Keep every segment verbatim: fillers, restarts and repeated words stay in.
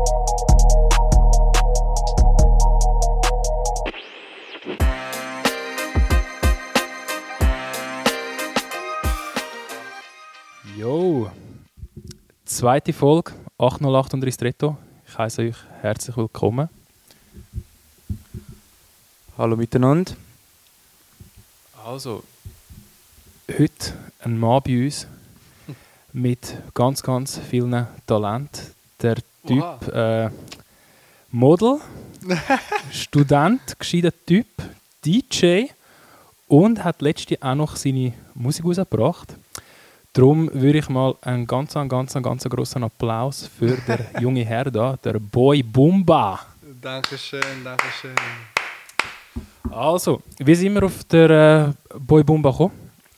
Jo, zweite Folge, achthundertacht und Ristretto. Ich heiße euch herzlich willkommen. Hallo miteinander. Also, heute ein Mann bei uns mit ganz, ganz vielen Talenten. Der Typ äh, Model, Student, gescheiter Typ, D J und hat letztens auch noch seine Musik rausgebracht. Darum würde ich mal einen ganz, ganz, ganz grossen Applaus für den jungen Herr da, der Boy Bumba. Dankeschön, Dankeschön. Also, wie sind wir auf der äh, Boy Bumba gekommen?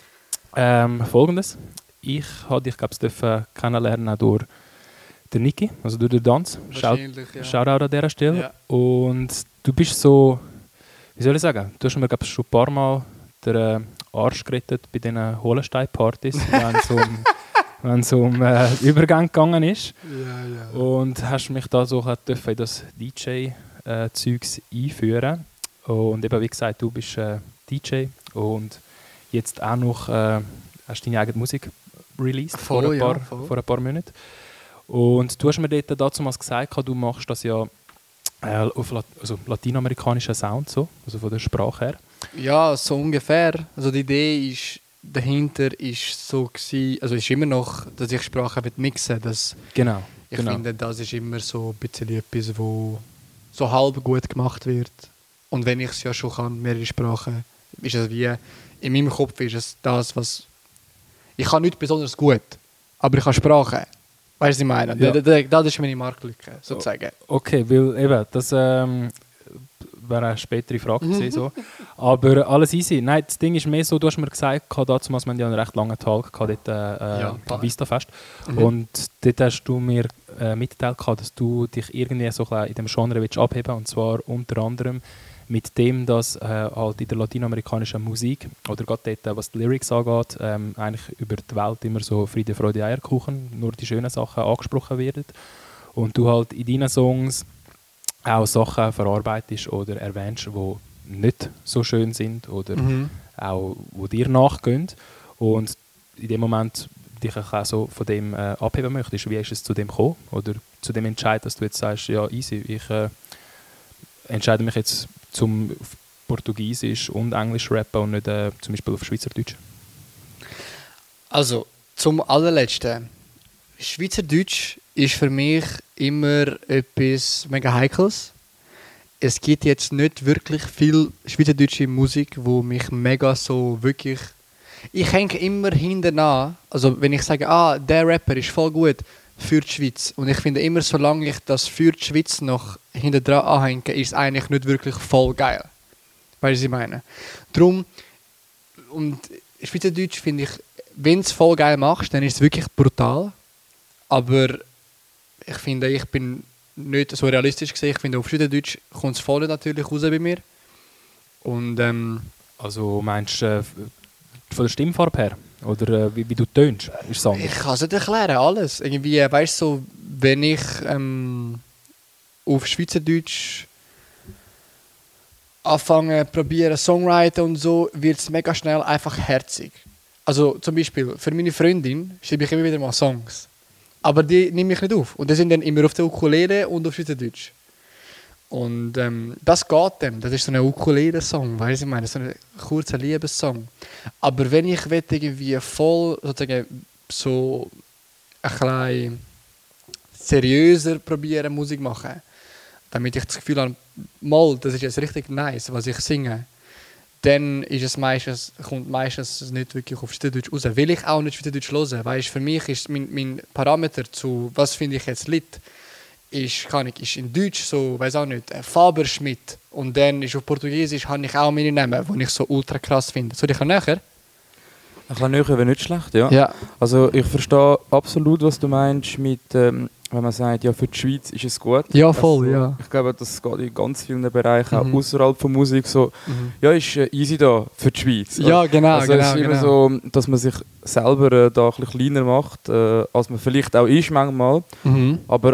Ähm, Folgendes. Ich habe dich, glaube ich, kennenlernen durch den Niki, also durch den Tanz. Wahrscheinlich, ja. Shoutout an dieser Stelle. Ja. Und du bist so, wie soll ich sagen, du hast mir, glaube ich, schon ein paar Mal den äh, Arsch gerettet bei diesen Hohlenstein-Partys, wenn es um, wenn's um äh, Übergang gegangen ist. Ja, ja. Und hast mich da so in das D J-Zeugs einführen. Und eben, wie gesagt, du bist äh, D J und jetzt auch noch äh, hast deine eigene Musik released Voll, vor, ein paar, ja, voll. vor ein paar Monaten. Und du hast mir dort dazu mal gesagt, du machst das ja äh, auf Lat- also lateinamerikanischen Sound, so, also von der Sprache her. Ja, so ungefähr. Also die Idee ist, dahinter ist so gewesen, also ist immer noch, dass ich Sprache mixen will. Dass Genau. ich genau. finde, das ist immer so ein bisschen etwas, wo so halb gut gemacht wird. Und wenn ich es ja schon kann, mehrere Sprachen, ist es wie, in meinem Kopf ist es das, was, ich kann nicht besonders gut, aber ich kann Sprache. Weißt du, was ich meine? Ja. Das, das, das ist meine Marktlücke, sozusagen. Okay, weil eben, das ähm, wäre eine spätere Frage gewesen, so. Aber alles easy. Nein, das Ding ist mehr so, du hast mir gesagt, dazu haben wir ja einen recht langen Talk gehabt, dort, äh, Ja, am Vista-Fest. Mhm. Und dort hast du mir äh, mitgeteilt, dass du dich irgendwie so ein bisschen in dem Genre willst abheben, und zwar unter anderem mit dem, dass äh, halt in der lateinamerikanischen Musik, oder gerade dort, was die Lyrics angeht, ähm, eigentlich über die Welt immer so Friede, Freude, Eierkuchen, nur die schönen Sachen angesprochen werden. Und du halt in deinen Songs auch Sachen verarbeitest oder erwähnst, die nicht so schön sind oder Mhm. auch wo dir nachgehen. Und in dem Moment dich auch so von dem äh, abheben möchtest. Wie ist es zu dem gekommen? Oder zu dem Entscheid, dass du jetzt sagst, ja easy, ich äh, entscheide mich jetzt zum auf Portugiesisch und Englisch rappen und nicht äh, zum Beispiel auf Schweizerdeutsch? Also, zum allerletzten. Schweizerdeutsch ist für mich immer etwas mega Heikles. Es gibt jetzt nicht wirklich viel schweizerdeutsche Musik, wo mich mega so wirklich... Ich hänge immer hinten an. Also wenn ich sage, ah, der Rapper ist voll gut für die Schweiz. Und ich finde immer, solange ich das für die Schweiz noch hinten dran anhänge, ist es eigentlich nicht wirklich voll geil. Weißt du, was ich meine? Darum, und Schweizerdeutsch finde ich, wenn du es voll geil machst, dann ist es wirklich brutal. Aber ich finde, ich bin nicht so realistisch gesehen. Ich finde, auf Schweizerdeutsch kommt es voll natürlich raus bei mir. Und ähm, Also meinst du äh, von der Stimmfarbe her? Oder äh, wie, wie du tönst? Ist es anders? ich kann es nicht erklären, alles. Irgendwie, weißt du, so, wenn ich ähm, auf Schweizerdeutsch anfange, probiere Songwriter und so, wird es mega schnell einfach herzig. Also zum Beispiel, für meine Freundin schreibe ich immer wieder mal Songs. Aber die nehme ich nicht auf. Und die sind dann immer auf der Ukulele und auf Schweizerdeutsch. Und ähm, das geht dann. Das ist so ein Ukulele-Song, weißt du, ich meine, so ein kurzer Liebessong. Aber wenn ich will, irgendwie voll sozusagen so ein bisschen seriöser probieren Musik machen, damit ich das Gefühl habe, mal, das ist jetzt richtig nice, was ich singe, dann ist es meistens, kommt meistens nicht wirklich auf Schweizerdeutsch raus. Will ich auch nicht Schweizerdeutsch hören. Weißt, für mich ist mein, mein Parameter zu, was finde ich jetzt Lied, ist, kann ich, ist in Deutsch so, weiß auch nicht, äh, Faber Schmidt. Und dann ist auf Portugiesisch habe ich auch meine Namen, die ich so ultra krass finde. Soll ich noch näher? Ein bisschen näher wäre nicht schlecht, ja. Ja. Also ich verstehe absolut, was du meinst mit, ähm, wenn man sagt, ja, für die Schweiz ist es gut. Ja, voll, also, ja. Ich glaube, das geht in ganz vielen Bereichen, Mhm. auch außerhalb von Musik, so, Mhm. ja, ist äh, easy da für die Schweiz. Ja, genau, Also genau, es ist immer genau. so, dass man sich selber äh, da ein bisschen kleiner macht, äh, als man vielleicht auch ist manchmal. Mhm. Aber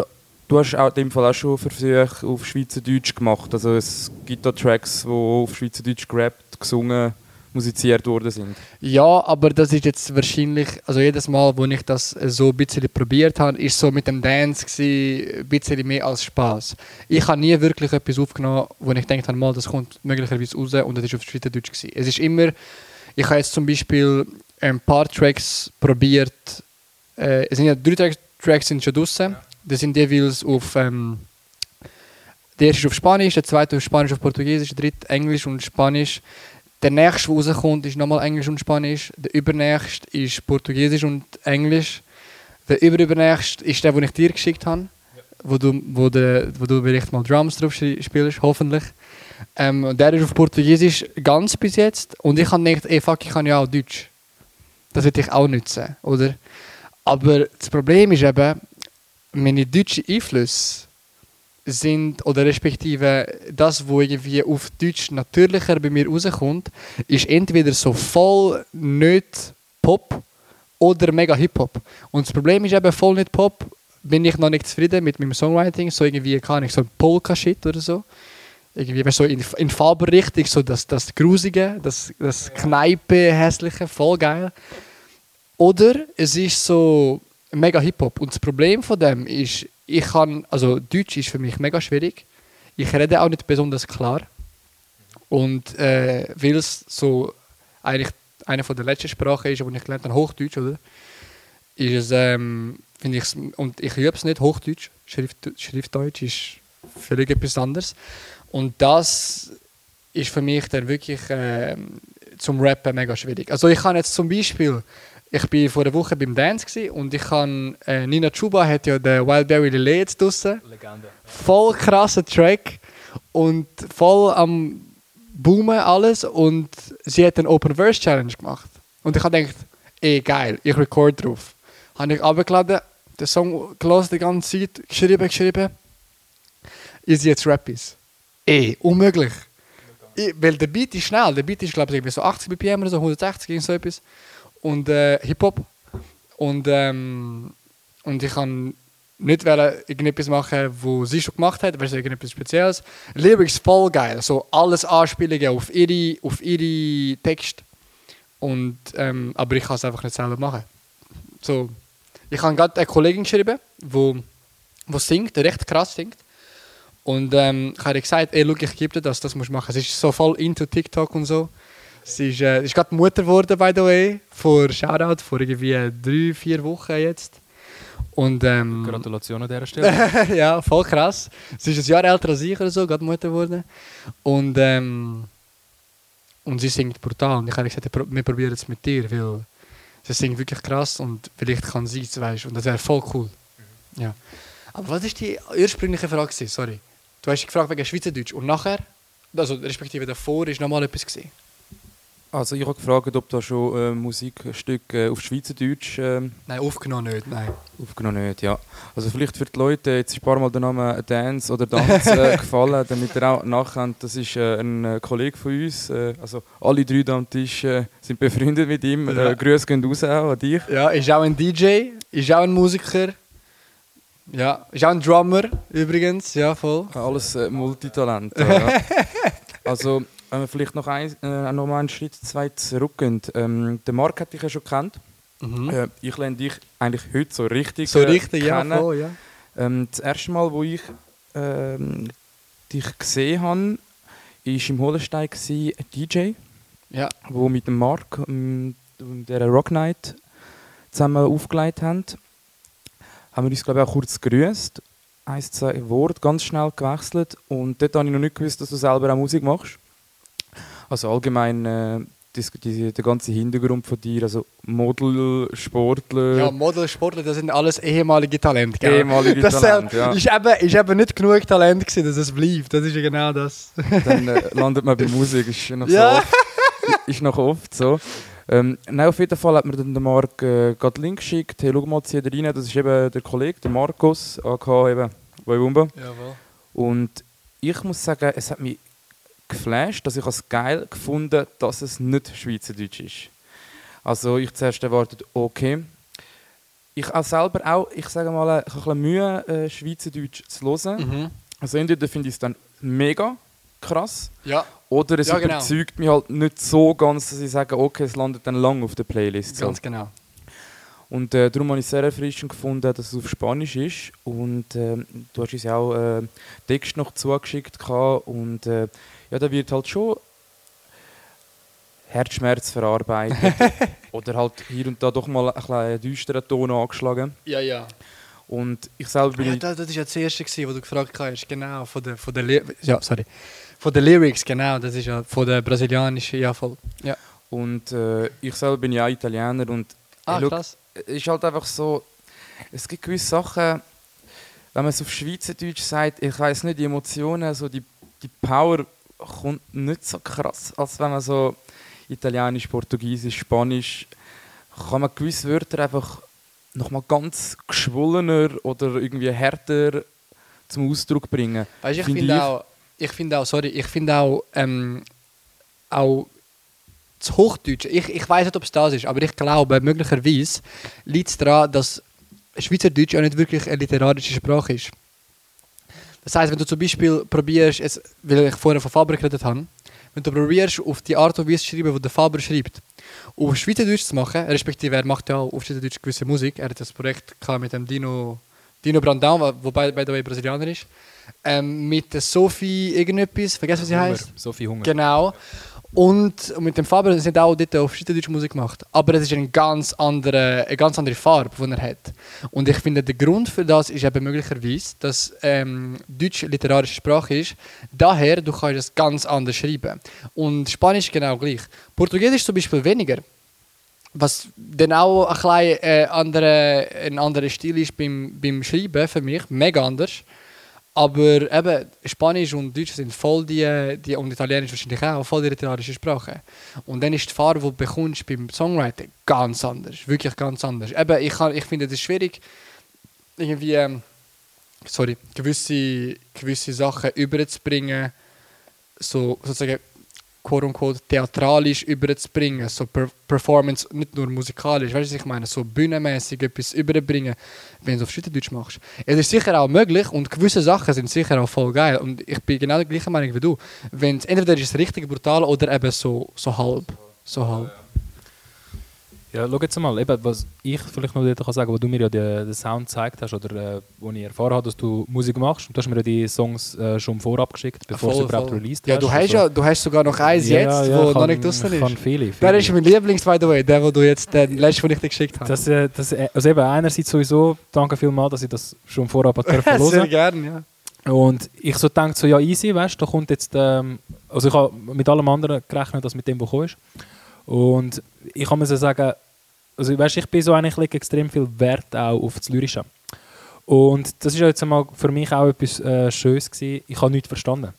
Du hast auch in dem Fall auch schon Versuche auf Schweizerdeutsch gemacht. Also es gibt da Tracks, die auf Schweizerdeutsch gerappt, gesungen, musiziert worden sind. Ja, aber das ist jetzt wahrscheinlich, also jedes Mal, wo ich das so ein bisschen probiert habe, ist so mit dem Dance gewesen, ein bisschen mehr als Spaß. Ich habe nie wirklich etwas aufgenommen, wo ich gedacht habe, mal, das kommt möglicherweise raus und das ist auf Schweizerdeutsch gewesen. Es ist immer, ich habe jetzt zum Beispiel ein paar Tracks probiert, äh, es sind ja drei Tracks, Tracks sind schon draussen, ja. Das sind jeweils auf, ähm, der erste ist auf Spanisch, der zweite auf Spanisch, auf Portugiesisch, der dritte Englisch und Spanisch. Der nächste, der rauskommt, ist nochmal Englisch und Spanisch. Der übernächste ist Portugiesisch und Englisch. Der überübernächste ist der, den ich dir geschickt habe, ja. wo, du, wo, de, wo du vielleicht mal Drums drauf spielst, hoffentlich. Ähm, der ist auf Portugiesisch ganz bis jetzt. Und ich habe gedacht, ey, fuck, ich kann ja auch Deutsch. Das würde ich auch nutzen, oder? Aber das Problem ist eben, meine deutschen Einflüsse sind, oder respektive das, was irgendwie auf Deutsch natürlicher bei mir rauskommt, ist entweder so voll nicht Pop oder mega Hip-Hop. Und das Problem ist eben, voll nicht Pop bin ich noch nicht zufrieden mit meinem Songwriting, so irgendwie kann ich so Polka-Shit oder so. Irgendwie so in, in Farbenrichtung, so das, das Grusige, das, das Kneipe, Hässliche, voll geil. Oder es ist so mega Hip-Hop. Und das Problem von dem ist, ich kann, also Deutsch ist für mich mega schwierig. Ich rede auch nicht besonders klar. Und äh, weil es so eigentlich eine von der letzten Sprachen ist, die ich gelernt habe, Hochdeutsch, oder? Ist es, ähm, finde ich, und ich übe es nicht, Hochdeutsch, Schrift, Schriftdeutsch ist völlig etwas anderes. Und das ist für mich dann wirklich äh, zum Rappen mega schwierig. Also ich kann jetzt zum Beispiel, ich war vor einer Woche beim Dance gewesen und ich kann, äh, Nina Chuba hat ja den Wildberry Lillet jetzt draussen. Legende. Voll krasser Track und voll am Boomen alles und sie hat einen Open Verse Challenge gemacht. Und ich habe gedacht, ey geil, ich record drauf. Habe ich runtergeladen, den Song gelesen die ganze Zeit, geschrieben, geschrieben. Ist jetzt Rappies. Ey, unmöglich. Ich, weil der Beat ist schnell, der Beat ist glaube ich so achtzig B P M oder so, hundertsechzig, so etwas. Und äh, Hip-Hop. Und, ähm, und ich kann nicht irgendetwas machen, was sie schon gemacht hat, weil es irgendetwas Spezielles. Lyrics voll geil, so alles Anspielungen auf ihre, auf ihre Texte. Und, ähm, aber ich kann es einfach nicht selber machen. So, ich habe gerade eine Kollegin geschrieben, die wo singt, recht krass singt. Und ähm, ich habe ihr gesagt, ey, schau, ich gebe dir das, das musst du machen. Sie ist so voll into TikTok und so. Sie ist, äh, ist gerade Mutter geworden, by the way, vor Shoutout, vor irgendwie drei, vier Wochen jetzt. Und, ähm, Gratulation an dieser Stelle. ja, voll krass. Sie ist ein Jahr älter als ich oder so, gerade Mutter geworden. Und, ähm, und sie singt brutal. Und ich habe gesagt, wir probieren es mit dir, weil sie singt wirklich krass und vielleicht kann sie es, weißt du. Und das wäre voll cool. Mhm. Ja. Aber was war die ursprüngliche Frage? Sorry. Du hast gefragt wegen Schweizerdeutsch. Und nachher, also respektive davor, ist nochmal etwas gewesen. Also ich habe gefragt, ob da schon äh, Musikstücke äh, auf Schweizerdeutsch... Äh, nein, aufgenommen nicht, nein. Aufgenommen nicht, ja. Also vielleicht für die Leute, jetzt ist ein paar Mal der Name Dance oder Dance äh, gefallen, damit ihr auch nachkennt, das ist äh, ein äh, Kollege von uns. Äh, also alle drei da am Tisch äh, sind befreundet mit ihm. Ja. Äh, Grüße gehen raus auch an dich. Ja, ist auch ein D J, ist auch ein Musiker. Ja, ist auch ein Drummer übrigens, ja voll. Alles äh, Multitalent. Ja. Also... Wenn wir vielleicht noch, ein, äh, noch mal einen Schritt zwei zurückgehen. Ähm, der Marc hat dich ja schon gekannt. Mhm. Äh, ich lerne dich eigentlich heute so richtig So richtig, äh, kennen. ja, voll, ja. Ähm, das erste Mal, wo ich ähm, dich gesehen habe, war im Holenstein ein D J, ja. wo mit dem Marc ähm, der Rock Night zusammen aufgelegt haben. Haben wir uns, glaube ich, auch kurz gegrüßt. Ein, zwei Worte ganz schnell gewechselt. Und dort habe ich noch nicht gewusst, dass du selber auch Musik machst. Also allgemein äh, das, die, der ganze Hintergrund von dir, also Model, Sportler... Ja, Model, Sportler, das sind alles ehemalige Talente, gell? Ehemalige das Talente, ja. Ist eben, ist eben nicht genug Talent gewesen, dass es bleibt, das ist ja genau das. Dann äh, landet man bei Musik, ist noch, ja. so oft, ist noch oft so. Ähm, nein, auf jeden Fall hat mir dann der Marc äh, gerade den Link geschickt, hey, schau mal, zieh da rein, das ist eben der Kollege, der Markus, aka eben, Wumba. Jawohl. Und ich muss sagen, es hat mich geflasht, dass ich es geil gefunden, dass es nicht Schweizerdeutsch ist. Also ich zuerst erwartet, okay, ich auch selber auch, ich sage mal, ich habe ein bisschen Mühe, äh, Schweizerdeutsch zu hören. Mhm. Also entweder finde ich es dann mega krass, Ja. oder es Ja, genau. überzeugt mich halt nicht so ganz, dass ich sage, okay, es landet dann lang auf der Playlist. So. Ganz genau. Und äh, darum habe ich es sehr erfrischend gefunden, dass es auf Spanisch ist. Und äh, du hast uns ja auch äh, Text noch zugeschickt gehabt. Und äh, ja, da wird halt schon Herzschmerz verarbeitet. Oder halt hier und da doch mal ein bisschen düsteren Ton angeschlagen. Ja, ja. Und ich selber bin... Ja, das, das ist ja das Erste, gewesen, was du gefragt hast. Genau, von der, von der, Ly- ja, sorry. Von den Lyrics, genau. Das ist ja von der brasilianischen, ja voll. Ja. Und äh, ich selber bin ja auch Italiener. Und Ah, hey, schau, krass. es ist halt einfach so... Es gibt gewisse Sachen, wenn man es auf Schweizerdeutsch sagt, ich weiss nicht, die Emotionen, so die, die Power kommt nicht so krass, als wenn man so Italienisch, Portugiesisch, Spanisch, kann man gewisse Wörter einfach nochmal ganz geschwollener oder irgendwie härter zum Ausdruck bringen. Weißt, ich Finde finde ich- auch, ich finde auch, sorry, ich finde auch, ähm, auch das Hochdeutsche, ich, ich weiß nicht, ob es das ist, aber ich glaube, möglicherweise liegt es daran, dass Schweizerdeutsch ja nicht wirklich eine literarische Sprache ist. Das heisst, wenn du zum Beispiel probierst, es, weil ich vorher von Faber geredet habe, wenn du probierst, auf die Art und Weise zu schreiben, die der Faber schreibt, auf Schweizerdeutsch zu machen, respektive er macht ja auch auf Schweizerdeutsch gewisse Musik, er hat das Projekt gehabt mit dem Dino, Dino Brandão, wobei by the way Brasilianer ist, ähm, mit der Sophie irgendetwas, vergessen was sie Hunger, heißt. so viel Hunger. Genau. Und mit dem Faber sind auch dort auf Schweizerdeutsch Musik gemacht. Aber es ist eine ganz andere, eine ganz andere Farbe, die er hat. Und ich finde, der Grund für das ist eben möglicherweise, dass ähm, Deutsch literarische Sprache ist. Daher, du kannst es ganz anders schreiben. Und Spanisch genau gleich. Portugiesisch zum Beispiel weniger. Was dann auch ein, klein, äh, andere, ein anderer Stil ist beim, beim Schreiben für mich, mega anders. Aber eben, Spanisch und Deutsch sind voll die, die, und Italienisch wahrscheinlich auch, voll die literarische Sprache. Und dann ist die Farbe, die du bekommst beim Songwriting, ganz anders. Wirklich ganz anders. Eben, ich, kann, ich finde es schwierig, irgendwie, ähm, sorry, gewisse, gewisse Sachen überzubringen, so sozusagen, quote-unquote, theatralisch überzubringen, so per Performance, nicht nur musikalisch, weißt du, was ich meine, so bühnenmäßig etwas überbringen, wenn du es auf Schweizerdeutsch machst. Es ist sicher auch möglich und gewisse Sachen sind sicher auch voll geil und ich bin genau der gleichen Meinung wie du. Wenn's, entweder ist es richtig brutal oder eben so, so halb. So halb. Ja, schau jetzt mal, eben, was ich vielleicht noch dort kann sagen, wo du mir ja den, den Sound gezeigt hast oder äh, wo ich erfahren habe, dass du Musik machst. Und du hast mir ja die Songs äh, schon vorab geschickt, bevor Voll, sie überhaupt voll. released Ja, hast. du hast, Also- ja, du hast sogar noch eins Ja, jetzt, ja, wo ich noch kann- nicht draußen ich kann ist. viele, Der viele. ist mein Lieblings, by the way, der, den du jetzt, der letzte, den ich dir geschickt habe. Das, äh, das, äh, also eben einerseits sowieso, danke vielmals, dass ich das schon vorab hören Sehr durfte. gerne, ja. Und ich so denke so, ja easy, weißt du, da kommt jetzt, ähm, also ich habe mit allem anderen gerechnet, als mit dem, was gekommen ist. Und ich kann mir so sagen, also weißt, ich bin so eigentlich lege extrem viel Wert auch auf das Lyrische. Und das ist jetzt einmal für mich auch etwas äh, Schönes gewesen. Ich habe nichts verstanden.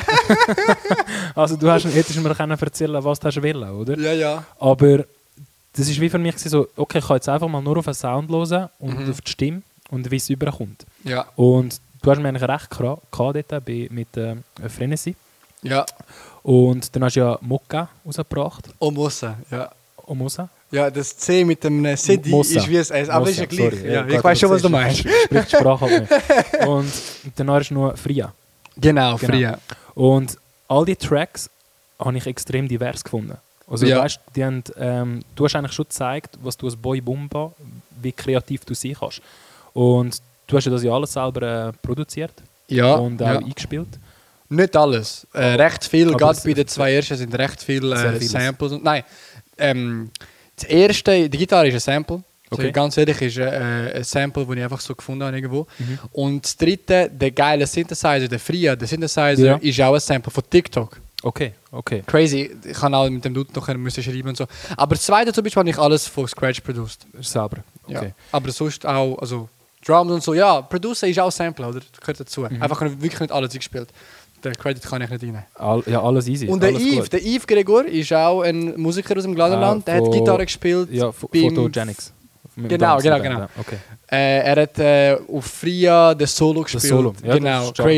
Also du hast, hättest mir können erzählen, was du hast wollen, oder? Ja, ja. Aber das ist wie für mich so, okay, ich kann jetzt einfach mal nur auf den Sound hören und Mhm. auf die Stimme und wie es überkommt. Ja. Und du hast mir eigentlich recht gehabt dort bei, mit äh, Frenesy. Ja. Und dann hast du ja Mokka rausgebracht. Omosa, ja. Omosa. Ja, das C mit dem Sedi Mossa. ist wie es ist, aber Mossa, ist ja gleich. sorry. Ja, Gott, ich weiß schon, was du siehst, meinst. Spricht die Sprache halt nicht. Und dann ist nur Fria. Genau, Genau. Fria. Und all die Tracks habe ich extrem divers gefunden. Also Ja. weißt, die haben, ähm, du hast eigentlich schon gezeigt, was du als Boy Bumba, wie kreativ du sein kannst. Und du hast ja das ja alles selber äh, produziert Ja, und auch ja. eingespielt. Nicht alles. Äh, recht viel, Aber gerade es- bei den zwei ersten sind recht viele Sehr äh, vieles. Samples. Und, nein, ähm, das erste, die Gitarre ist ein Sample. Okay. Also ganz ehrlich, ist äh, ein Sample, das ich einfach so gefunden habe irgendwo. Mhm. Und das dritte, der geile Synthesizer, der Fria, der Synthesizer, Ja. ist auch ein Sample von TikTok. Okay, okay. Crazy. Ich kann auch mit dem Dude noch müssen schreiben und so. Aber das zweite zum Beispiel habe ich alles von Scratch produced. Selber. Ja. Okay. Aber sonst auch, also Drums und so, ja, Producer ist auch Sampler, oder? Das gehört dazu. Mhm. Einfach wirklich nicht alles eingespielt. Den Credit kann ich nicht rein. All, ja, alles easy. Und der alles Yves, gut. der Yves Gregor ist auch ein Musiker aus dem Gladenland. Ah, der hat von- Gitarre gespielt. Ja, Ph- beim- Photogenics. Mit dem Genau, Tanzen genau, dann, genau. ja, Okay. Äh, er hat äh, auf Fria den Solo Das gespielt. Solo. Ja, genau, das ist stark, crazy sehr, Solo. Sehr, sehr, sehr starkes Ja. Solo. Habe ich äh, gerade heute noch auf dem Weg in die Schule gesoundet, ja.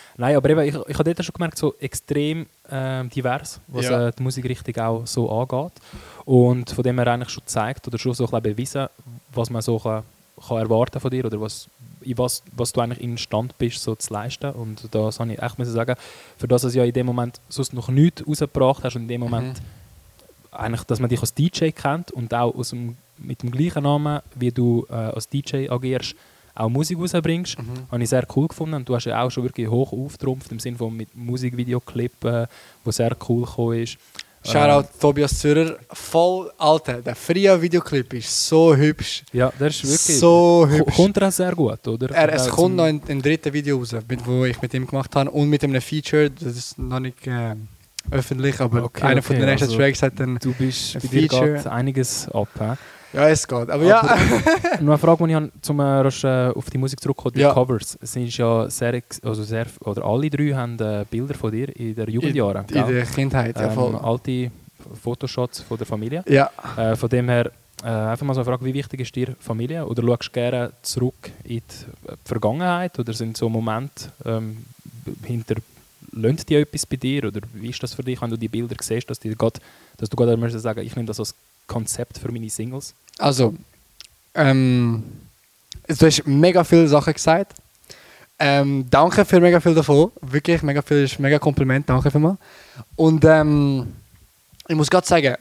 Nein, aber eben, ich, ich habe dort schon gemerkt, so extrem äh, divers, was Ja. äh, die Musikrichtung auch so angeht. Und von dem her eigentlich schon gezeigt oder schon so ein bisschen bewiesen, was man so kann, kann erwarten von dir oder was, in was, was du eigentlich imstand bist, so zu leisten. Und das habe ich echt müssen sagen, für das, dass du ja in dem Moment sonst noch nichts rausgebracht hast und in dem Moment Mhm. eigentlich, dass man dich als D J kennt und auch aus dem, mit dem gleichen Namen, wie du äh, als D J agierst, auch Musik rausbringst, Mhm. habe ich sehr cool gefunden. Und du hast ja auch schon wirklich hoch auftrumpft, im Sinne von mit Musikvideoclip, äh, wo sehr cool gekommen ist. Shoutout Tobias Zürer. Voll, Alter, der Fria-Videoclip ist so hübsch. Äh, ja, das ist wirklich... So ko- hübsch. Kommt er auch sehr gut, oder? Er, es Äh, kommt zum- noch ein, ein drittes Video raus, mit, wo ich mit ihm gemacht habe. Und mit einem Feature, das ist noch nicht äh, öffentlich, aber Okay, einer von okay, den nächsten also- Tracks hat dann... Du bist ein bei dir Feature. geht einiges ab. He? Ja, es geht. Aber, ja, Noch eine Frage, die ich habe, zum äh, rasch, äh, auf die Musik zurückkommen, die Ja. Covers. Es sind ja sehr, ex- also sehr, oder alle drei haben äh, Bilder von dir in den Jugendjahren. in, in gell? der Kindheit, ja ähm, voll. alte Fotoshots von der Familie. Ja, Äh, von dem her, äh, einfach mal so eine Frage, wie wichtig ist dir Familie? Oder schaust du gerne zurück in die äh, Vergangenheit? Oder sind so Momente ähm, hinter, lönt die etwas bei dir? Oder wie ist das für dich, wenn du die Bilder siehst, dass, die grad, dass du gerade möchtest sagen, ich nehme das als Konzept für meine Singles? also, ähm, du hast mega viele Sachen gesagt. Ähm, danke für mega viel davon. Wirklich, mega viel ist mega Kompliment. Danke vielmals. Und ähm, ich muss gerade sagen, äh,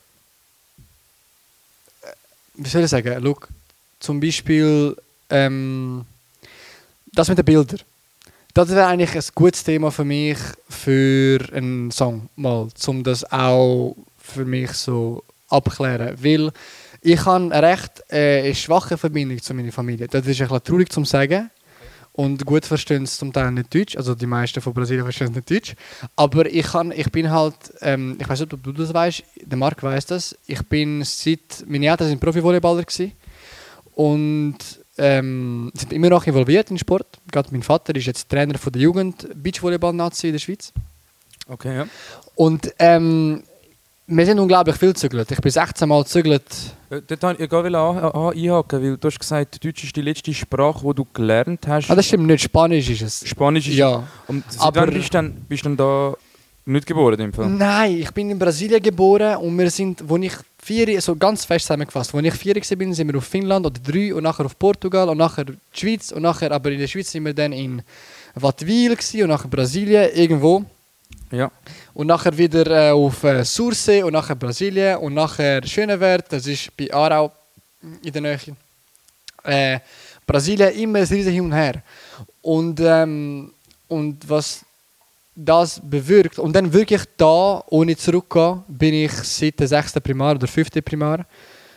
wie soll ich sagen, look, zum Beispiel ähm, das mit den Bildern. Das wäre eigentlich ein gutes Thema für mich für einen Song, mal, um das auch für mich so abklären. Weil ich habe eine recht äh, schwache Verbindung zu meiner Familie. Das ist ein bisschen traurig zu sagen. Und gut verstehen es zum Teil nicht Deutsch. Also die meisten von Brasilien verstehen es nicht Deutsch. Aber ich, kann, ich bin halt, ähm, ich weiß nicht, ob du das weißt, der Marc weiß das. Ich bin seit, meine Eltern sind Profi-Volleyballer gewesen. Und ähm, sind immer noch involviert in Sport. Gerade mein Vater ist jetzt Trainer von der Jugend Beachvolleyball-Nazi in der Schweiz. Okay, ja. Und ähm, wir sind unglaublich viel gezügelt. Ich bin sechzehn Mal gezügelt. Äh, Dort wollte ich gerade an- an- einhaken, weil du hast gesagt, Deutsch ist die letzte Sprache, die du gelernt hast. Ah, das stimmt nicht, Spanisch ist es. Spanisch ist... Ja. Und seit Aber- wann bist du dann, bist du dann da nicht geboren in dem Fall? Nein, ich bin in Brasilien geboren und wir sind, wo ich vier, so ganz fest zusammengefasst, als ich vier war, sind wir auf Finnland oder drei und nachher auf Portugal und nachher die Schweiz und nachher, aber in der Schweiz sind wir dann in Wattwil gewesen und nachher Brasilien irgendwo Ja. und nachher wieder äh, auf äh, Sursee und nachher Brasilien und nachher Schönewert, das ist bei Aarau in der Nähe. Äh, Brasilien immer ein riesen Hin und Her. Und, ähm, und was das bewirkt. Und dann wirklich da, ohne zurückgehen, bin ich seit der sechsten Primar oder fünften Primar.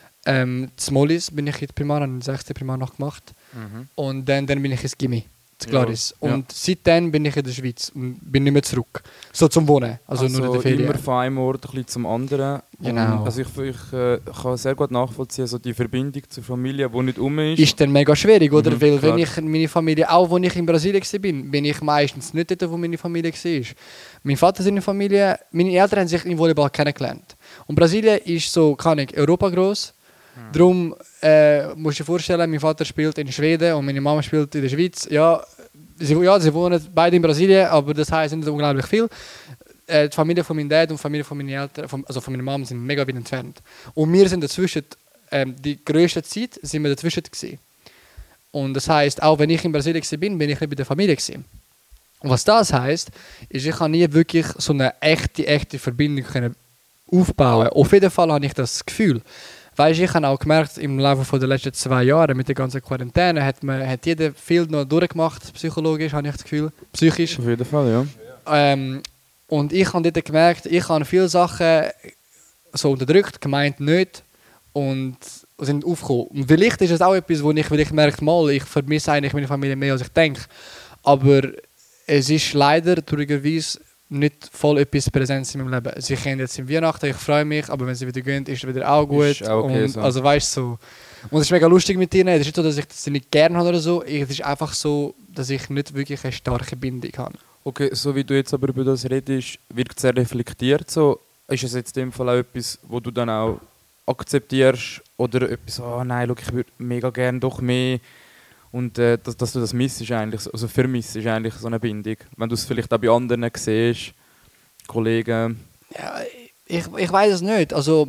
Ähm, zu Mollis bin ich in der Primar, habe den sechsten Primar noch gemacht. Mhm. Und dann, dann bin ich ins Gimmi, zu Ja, Claris. ja. Und seitdem bin ich in der Schweiz und bin nicht mehr zurück. So zum Wohnen, also, nur in der Ferien. immer von einem Ort ein bisschen zum anderen. Genau. Und, also ich, ich äh, kann sehr gut nachvollziehen, so die Verbindung zur Familie, die nicht um ist. Ist dann mega schwierig, oder? Mhm, Weil klar. wenn ich meine Familie, auch als ich in Brasilien war, bin, bin ich meistens nicht dort, wo meine Familie war. Mein Vater seine Familie, meine Eltern haben sich im Volleyball kennengelernt. Und Brasilien ist so, kann ich, Europa groß. Mhm. Darum äh, musst du dir vorstellen, mein Vater spielt in Schweden und meine Mama spielt in der Schweiz. Ja, sie, ja, sie wohnen beide in Brasilien, aber das heisst nicht unglaublich viel. Äh, die Familie von meinem Dad und die Familie von meinen Eltern, von, also von meiner Mama, sind mega weit entfernt. Und wir sind dazwischen, ähm, die grösste Zeit sind wir dazwischen gewesen. Und das heisst, auch wenn ich in Brasilien war, bin, bin ich nicht bei der Familie gewesen. Und was das heisst, ist, ich habe nie wirklich so eine echte, echte Verbindung können aufbauen. Auf jeden Fall habe ich das Gefühl. Weißt, ich habe auch gemerkt, im Laufe der letzten zwei Jahre mit der ganzen Quarantäne hat, man, hat jeder viel noch durchgemacht, psychologisch, habe ich das Gefühl, psychisch. Auf jeden Fall, ja. Ähm, und ich habe dort gemerkt, ich habe viele Sachen so unterdrückt, gemeint nicht und sind aufgekommen. Und vielleicht ist es auch etwas, wo ich vielleicht merke, mal, ich vermisse eigentlich meine Familie mehr, als ich denke. Aber es ist leider, traurigerweise, nicht voll etwas Präsenz in meinem Leben. Sie kennen jetzt im Weihnachten, ich freue mich, aber wenn sie wieder gehen, ist es wieder auch gut. Ist auch okay und, so. Also weißt du, so. Und es ist mega lustig mit ihnen. Es ist nicht so, dass ich sie nicht gerne habe oder so. Es ist einfach so, dass ich nicht wirklich eine starke Bindung habe. Okay, so wie du jetzt aber über das redest, wirkt sehr reflektiert. So. Ist es jetzt in dem Fall auch etwas, wo du dann auch akzeptierst oder etwas, oh nein, schau, ich würde mega gerne doch mehr Und äh, dass, dass du das misst, ist eigentlich, so- also vermisst, ist eigentlich so eine Bindung. Wenn du es vielleicht auch bei anderen siehst, Kollegen. Ja, ich, ich weiß es nicht. Also,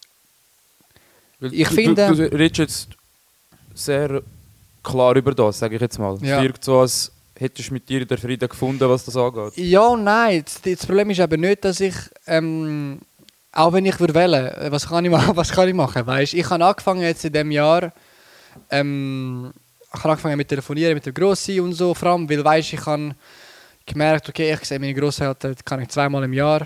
Weil Ich du, finde- Du, du redest jetzt sehr klar über das, sage ich jetzt mal. Ja. Es wirkt so, als hättest du mit dir den Frieden gefunden, was das angeht. ja und nein. Das, das Problem ist aber nicht, dass ich, ähm, auch wenn ich würde wählen, was kann ich machen? Was kann ich machen? Weißt? Ich habe angefangen jetzt in diesem Jahr, ähm, ich habe angefangen mit Telefonieren mit der Grossi und so, vor allem, weil weißt, ich habe gemerkt, okay, ich sehe meine Grosseltern, kann ich zweimal im Jahr.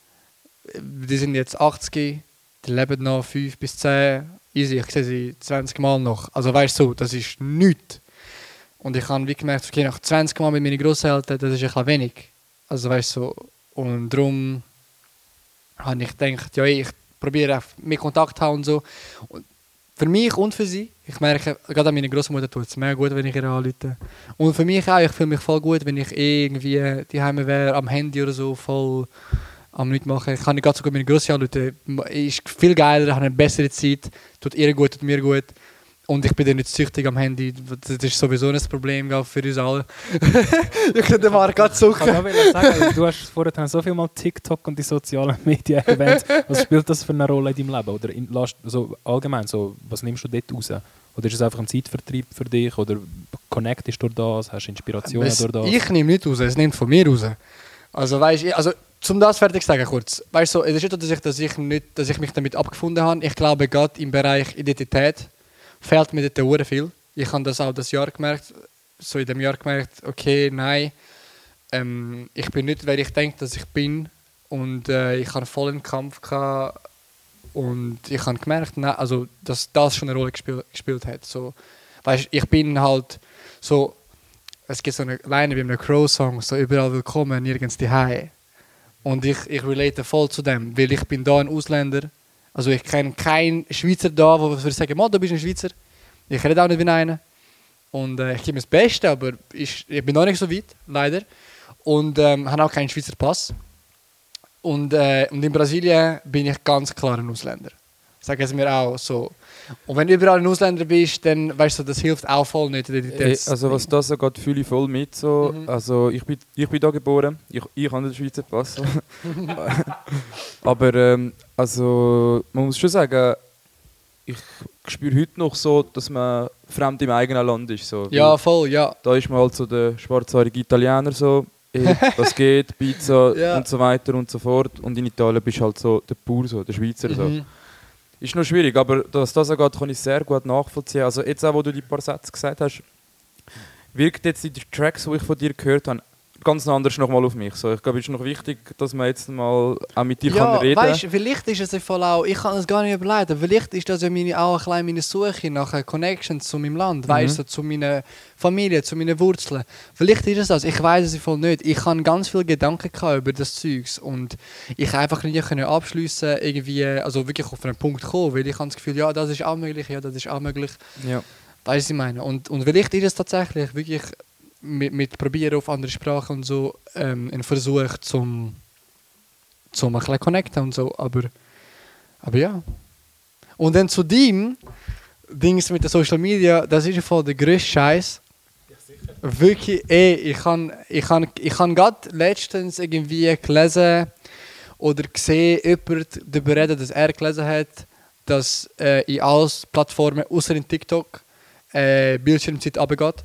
Die sind jetzt achtzig, die leben noch fünf bis zehn. Easy, ich sehe sie zwanzig Mal noch. Also weißt du, das ist nichts. Und ich habe wie gemerkt, okay, nach zwanzig Mal mit meinen Grosseltern, das ist ein bisschen wenig. Also weißt du, so. Und darum habe ich gedacht, ja, ich probiere einfach mit Kontakt zu haben und so. Und für mich und für sie, ich merke, gerade an meine Großmutter tut es mehr gut, wenn ich ihr anrufe. Und für mich auch, ich fühle mich voll gut, wenn ich irgendwie daheim wäre, am Handy oder so, voll am nichts machen. Ich kann nicht ganz so gut meine Grossi anrufen. Ist viel geiler, habe eine bessere Zeit, tut ihr gut, tut mir gut. Und ich bin dann nicht süchtig am Handy. Das ist sowieso ein Problem glaub, für uns alle. Ich könnte mal gerade Ich suchen. kann auch sagen, du hast vorhin so viel mal TikTok und die sozialen Medien erwähnt. Was spielt das für eine Rolle in deinem Leben? Oder in, also allgemein, so, was nimmst du dort raus? Oder ist es einfach ein Zeitvertrieb für dich? Oder connectest du durch das? Hast du Inspirationen Es, durch das? ich nehme nicht raus, es nimmt von mir raus. Also weißt du, also zum das fertig zu sagen kurz. Weißt du, so, es ist nicht, so, dass ich, dass ich nicht, dass ich mich damit abgefunden habe. Ich glaube, gerade im Bereich Identität fehlt mir dort sehr viel. Ich habe das auch das Jahr gemerkt, so in dem Jahr gemerkt, okay, nein, ähm, ich bin nicht, wer ich denke, dass ich bin. Und äh, ich hatte voll einen Kampf gehabt. Und ich habe gemerkt, nein, also, dass das schon eine Rolle gespiel, gespielt hat. So, weißt, ich bin halt so, es gibt so eine Line bei einem Crow-Song, so überall willkommen, nirgends daheim. Und ich, ich relate voll zu dem, weil ich bin da ein Ausländer. Also ich kenne keinen Schweizer da, der würde sagen, du bist ein Schweizer. Ich rede auch nicht wie einer. Und äh, ich gebe mir das Beste, aber ich, ich bin noch nicht so weit, leider. Und ähm, habe auch keinen Schweizer Pass. Und, äh, und in Brasilien bin ich ganz klar ein Ausländer. Sagen sie mir auch so. Und wenn du überall ein Ausländer bist, dann weißt du, das hilft auch voll nicht. Äh, also was das angeht, fühle ich voll mit. So. Mhm. Also ich bin, ich bin da geboren, ich, ich habe den Schweizer Pass. Aber ähm, also, man muss schon sagen, ich spüre heute noch so, dass man fremd im eigenen Land ist. So. Ja, Weil voll, ja. da ist man halt so der schwarzhaarige Italiener, so, hey, was geht, Pizza Ja. und so weiter und so fort. Und in Italien bist du halt so der Bauer, so, der Schweizer. So. Mhm. Ist noch schwierig, aber dass das angeht, kann ich sehr gut nachvollziehen. Also jetzt auch, wo du die paar Sätze gesagt hast, wirkt jetzt in den Tracks, die ich von dir gehört habe, ganz anders nochmal auf mich. So, ich glaube, es ist noch wichtig, dass man jetzt mal auch mit dir Ja, kann reden weißt, vielleicht ist es im Fall auch, ich kann es gar nicht überleiten, vielleicht ist das ja meine, auch ein bisschen meine Suche nach einer Connection zu meinem Land, Mhm. weißt du, zu meiner Familie, zu meinen Wurzeln. Vielleicht ist es das, ich weiß es im Fall nicht. Ich habe ganz viele Gedanken gehabt über das Zeugs und ich einfach nicht können abschliessen, irgendwie, also wirklich auf einen Punkt kommen, weil ich habe das Gefühl, ja, das ist auch möglich, ja, das ist auch möglich. Ja. Weißt du, was ich meine? Und, und vielleicht ist es tatsächlich wirklich mit, mit Probieren auf andere Sprachen und so ähm, ein Versuch zum, zum ein bisschen connecten und so, aber, aber ja. Und dann zu dem Dings mit den Social Media, das ist voll der grösste Scheiß. Wirklich, ey, ich habe ich han, ich han gerade letztens irgendwie gelesen oder gesehen, jemand darüber reden, dass er gelesen hat, dass äh, in allen Plattformen, außer in TikTok, äh, Bildschirmzeit runtergeht.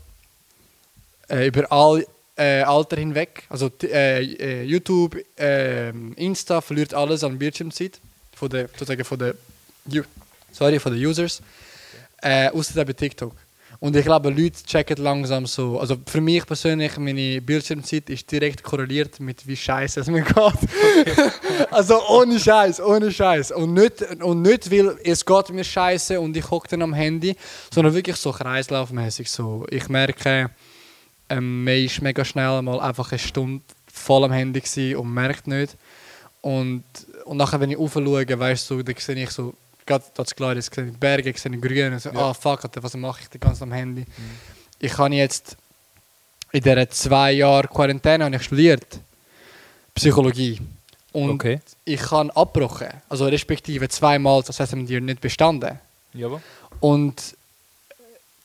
Äh, über all äh, Alter hinweg. Also t- äh, äh, YouTube, äh, Insta verliert alles an Bildschirmzeit. Von der, sozusagen von der, U- sorry, von den Users. Äh, außer bei TikTok. Und ich glaube, Leute checken langsam so. Also für mich persönlich, meine Bildschirmzeit ist direkt korreliert mit wie scheiße es mir geht. Also ohne Scheiß, ohne Scheiß. Und nicht, und nicht, weil es geht mir scheiße und ich hocke dann am Handy, sondern wirklich so kreislaufmäßig so. Ich merke, ähm, man ist mega schnell mal einfach eine Stunde voll am Handy gewesen und merkt nicht. Und, und nachher, wenn ich raufschaue, weißt du, dann sehe ich so, gerade das klar, ich sehe die Berge, ich sehe die Grüne, und so, ah fuck, Alter, was mache ich die ganze Zeit am Handy? Mhm. Ich habe jetzt in dieser zwei Jahren Quarantäne habe ich studiert Psychologie. Und Okay. ich habe abgebrochen, also respektive zweimal, das heißt, ich habe nicht bestanden. Jawohl. Und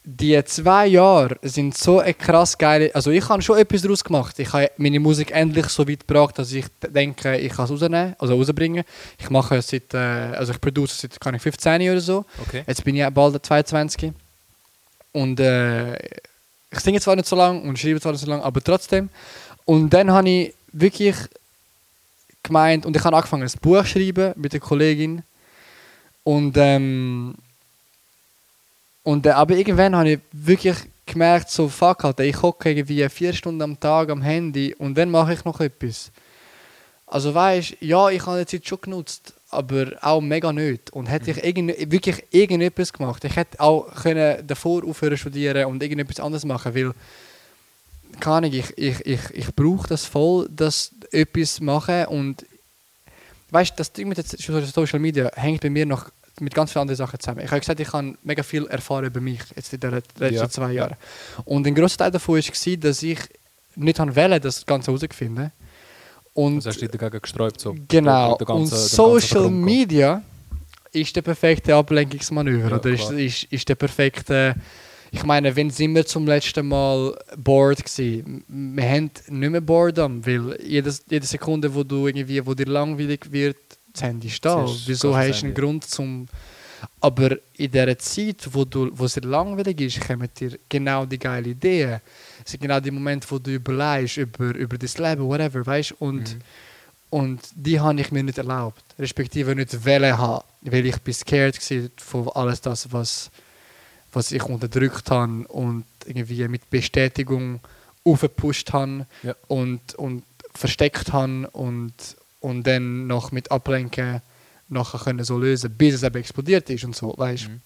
die zwei Jahre sind so eine krass geile... Also ich habe schon etwas daraus gemacht. Ich habe meine Musik endlich so weit gebracht, dass ich denke, ich kann es rausnehmen, also rausbringen. Ich mache es seit... Äh, also ich produziere seit kann ich fünfzehn oder so. Okay. Jetzt bin ich bald zweiundzwanzig. Und äh, ich singe zwar nicht so lange und schreibe zwar nicht so lange, aber trotzdem. Und dann habe ich wirklich gemeint... Und ich habe angefangen, ein Buch zu schreiben mit einer Kollegin. Und... Ähm, Und, äh, aber irgendwann habe ich wirklich gemerkt, so fuck halt, ich hocke irgendwie vier Stunden am Tag am Handy und dann mache ich noch etwas. Also weißt, ja, ich habe die Zeit schon genutzt, aber auch mega nicht. Und hätte ich irgend, wirklich irgendetwas gemacht, ich hätte auch können davor aufhören studieren und irgendetwas anderes machen, weil keine Ahnung, ich, ich, ich, ich brauche das voll, das etwas machen und weißt, das Ding mit der Social Media hängt bei mir noch mit ganz vielen anderen Sachen zusammen. Ich habe gesagt, ich habe mega viel erfahren über mich jetzt in den letzten ja. zwei Jahren. Und ein grosser Teil davon war, dass ich nicht wollte, das Ganze herausfinden. Und also hast du dich dagegen gesträubt? So. Genau. Der ganze, und Social ganze Media ist der perfekte Ablenkungsmanöver. Ja, oder ist, ist, ist der perfekte... Ich meine, wenn sind wir zum letzten Mal bored gewesen? Wir haben nicht mehr Boredom, weil jede, jede Sekunde, wo du irgendwie, wo dir langweilig wird, das Handy ist da. Siehst, Wieso hast du einen Grund zum... Aber in dieser Zeit, wo, du, wo es dir langweilig ist, kommen dir genau die geile Ideen. Es sind genau die Momente, wo du überlegst über, über das Leben, whatever, weißt? Und, Mhm. und die habe ich mir nicht erlaubt. Respektive nicht wollen haben, weil ich bin scared war von alles das, was, was ich unterdrückt habe und irgendwie mit Bestätigung aufgepusht habe Ja. und, und versteckt habe und und dann noch mit Ablenken nachher können so lösen, bis es eben explodiert ist und so, weißt du? Mhm.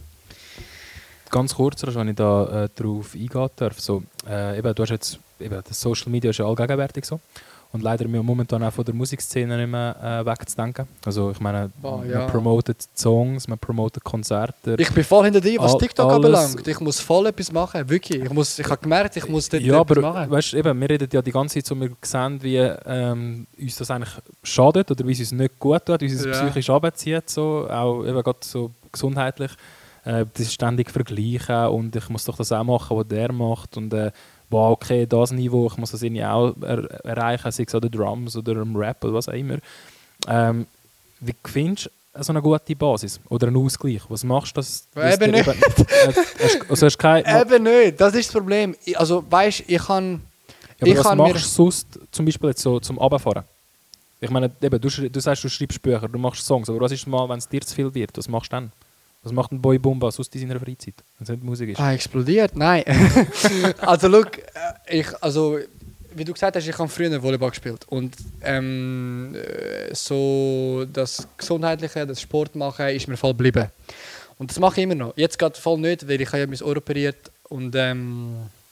Ganz kurz, wenn ich da äh, darauf eingehen darf. So, äh, eben, du hast jetzt, eben, das Social Media ist ja allgegenwärtig so. Und leider mir momentan auch von der Musikszene nicht mehr äh, wegzudenken. Also ich meine, Boah, man ja. promotet Songs, man promotet Konzerte. Ich bin voll hinter dir, was All- TikTok alles- anbelangt. Ich muss voll etwas machen, wirklich. Ich, muss, ich habe gemerkt, ich muss dort Ja, etwas aber machen. weißt, eben, wir reden ja die ganze Zeit so, wir sehen, wie ähm, uns das eigentlich schadet oder wie es uns nicht gut tut, wie es uns Ja. psychisch runterzieht, so, auch eben gerade so gesundheitlich. Äh, das ist ständig vergleichen und ich muss doch das auch machen, was der macht und äh, wow, okay, das Niveau, ich muss das irgendwie auch er erreichen, sei es an den Drums oder im Rap oder was auch immer. Ähm, wie findest du so eine gute Basis oder einen Ausgleich? Was machst du, dass... dass Eben dir nicht. äh, hast, also hast kein, ja, Eben nicht, das ist das Problem. Ich, also weißt, ich kann... aber ich was kann machst mir- du sonst zum Beispiel jetzt so zum Runterfahren? Ich meine, eben, du, schri- du sagst, du schreibst Bücher, du machst Songs, aber was ist mal, wenn es dir zu viel wird? Was machst du dann? Was macht ein Boy Bumba sonst in seiner Freizeit, wenn es nicht Musik ist? Ah, explodiert? Nein. also, look, äh, ich, also, wie du gesagt hast, ich habe früher Volleyball gespielt. Und ähm, äh, so das Gesundheitliche, das Sport machen, ist mir voll geblieben. Und das mache ich immer noch. Jetzt gerade voll nicht, weil ich habe ja mein Ohr operiert. Und, ähm,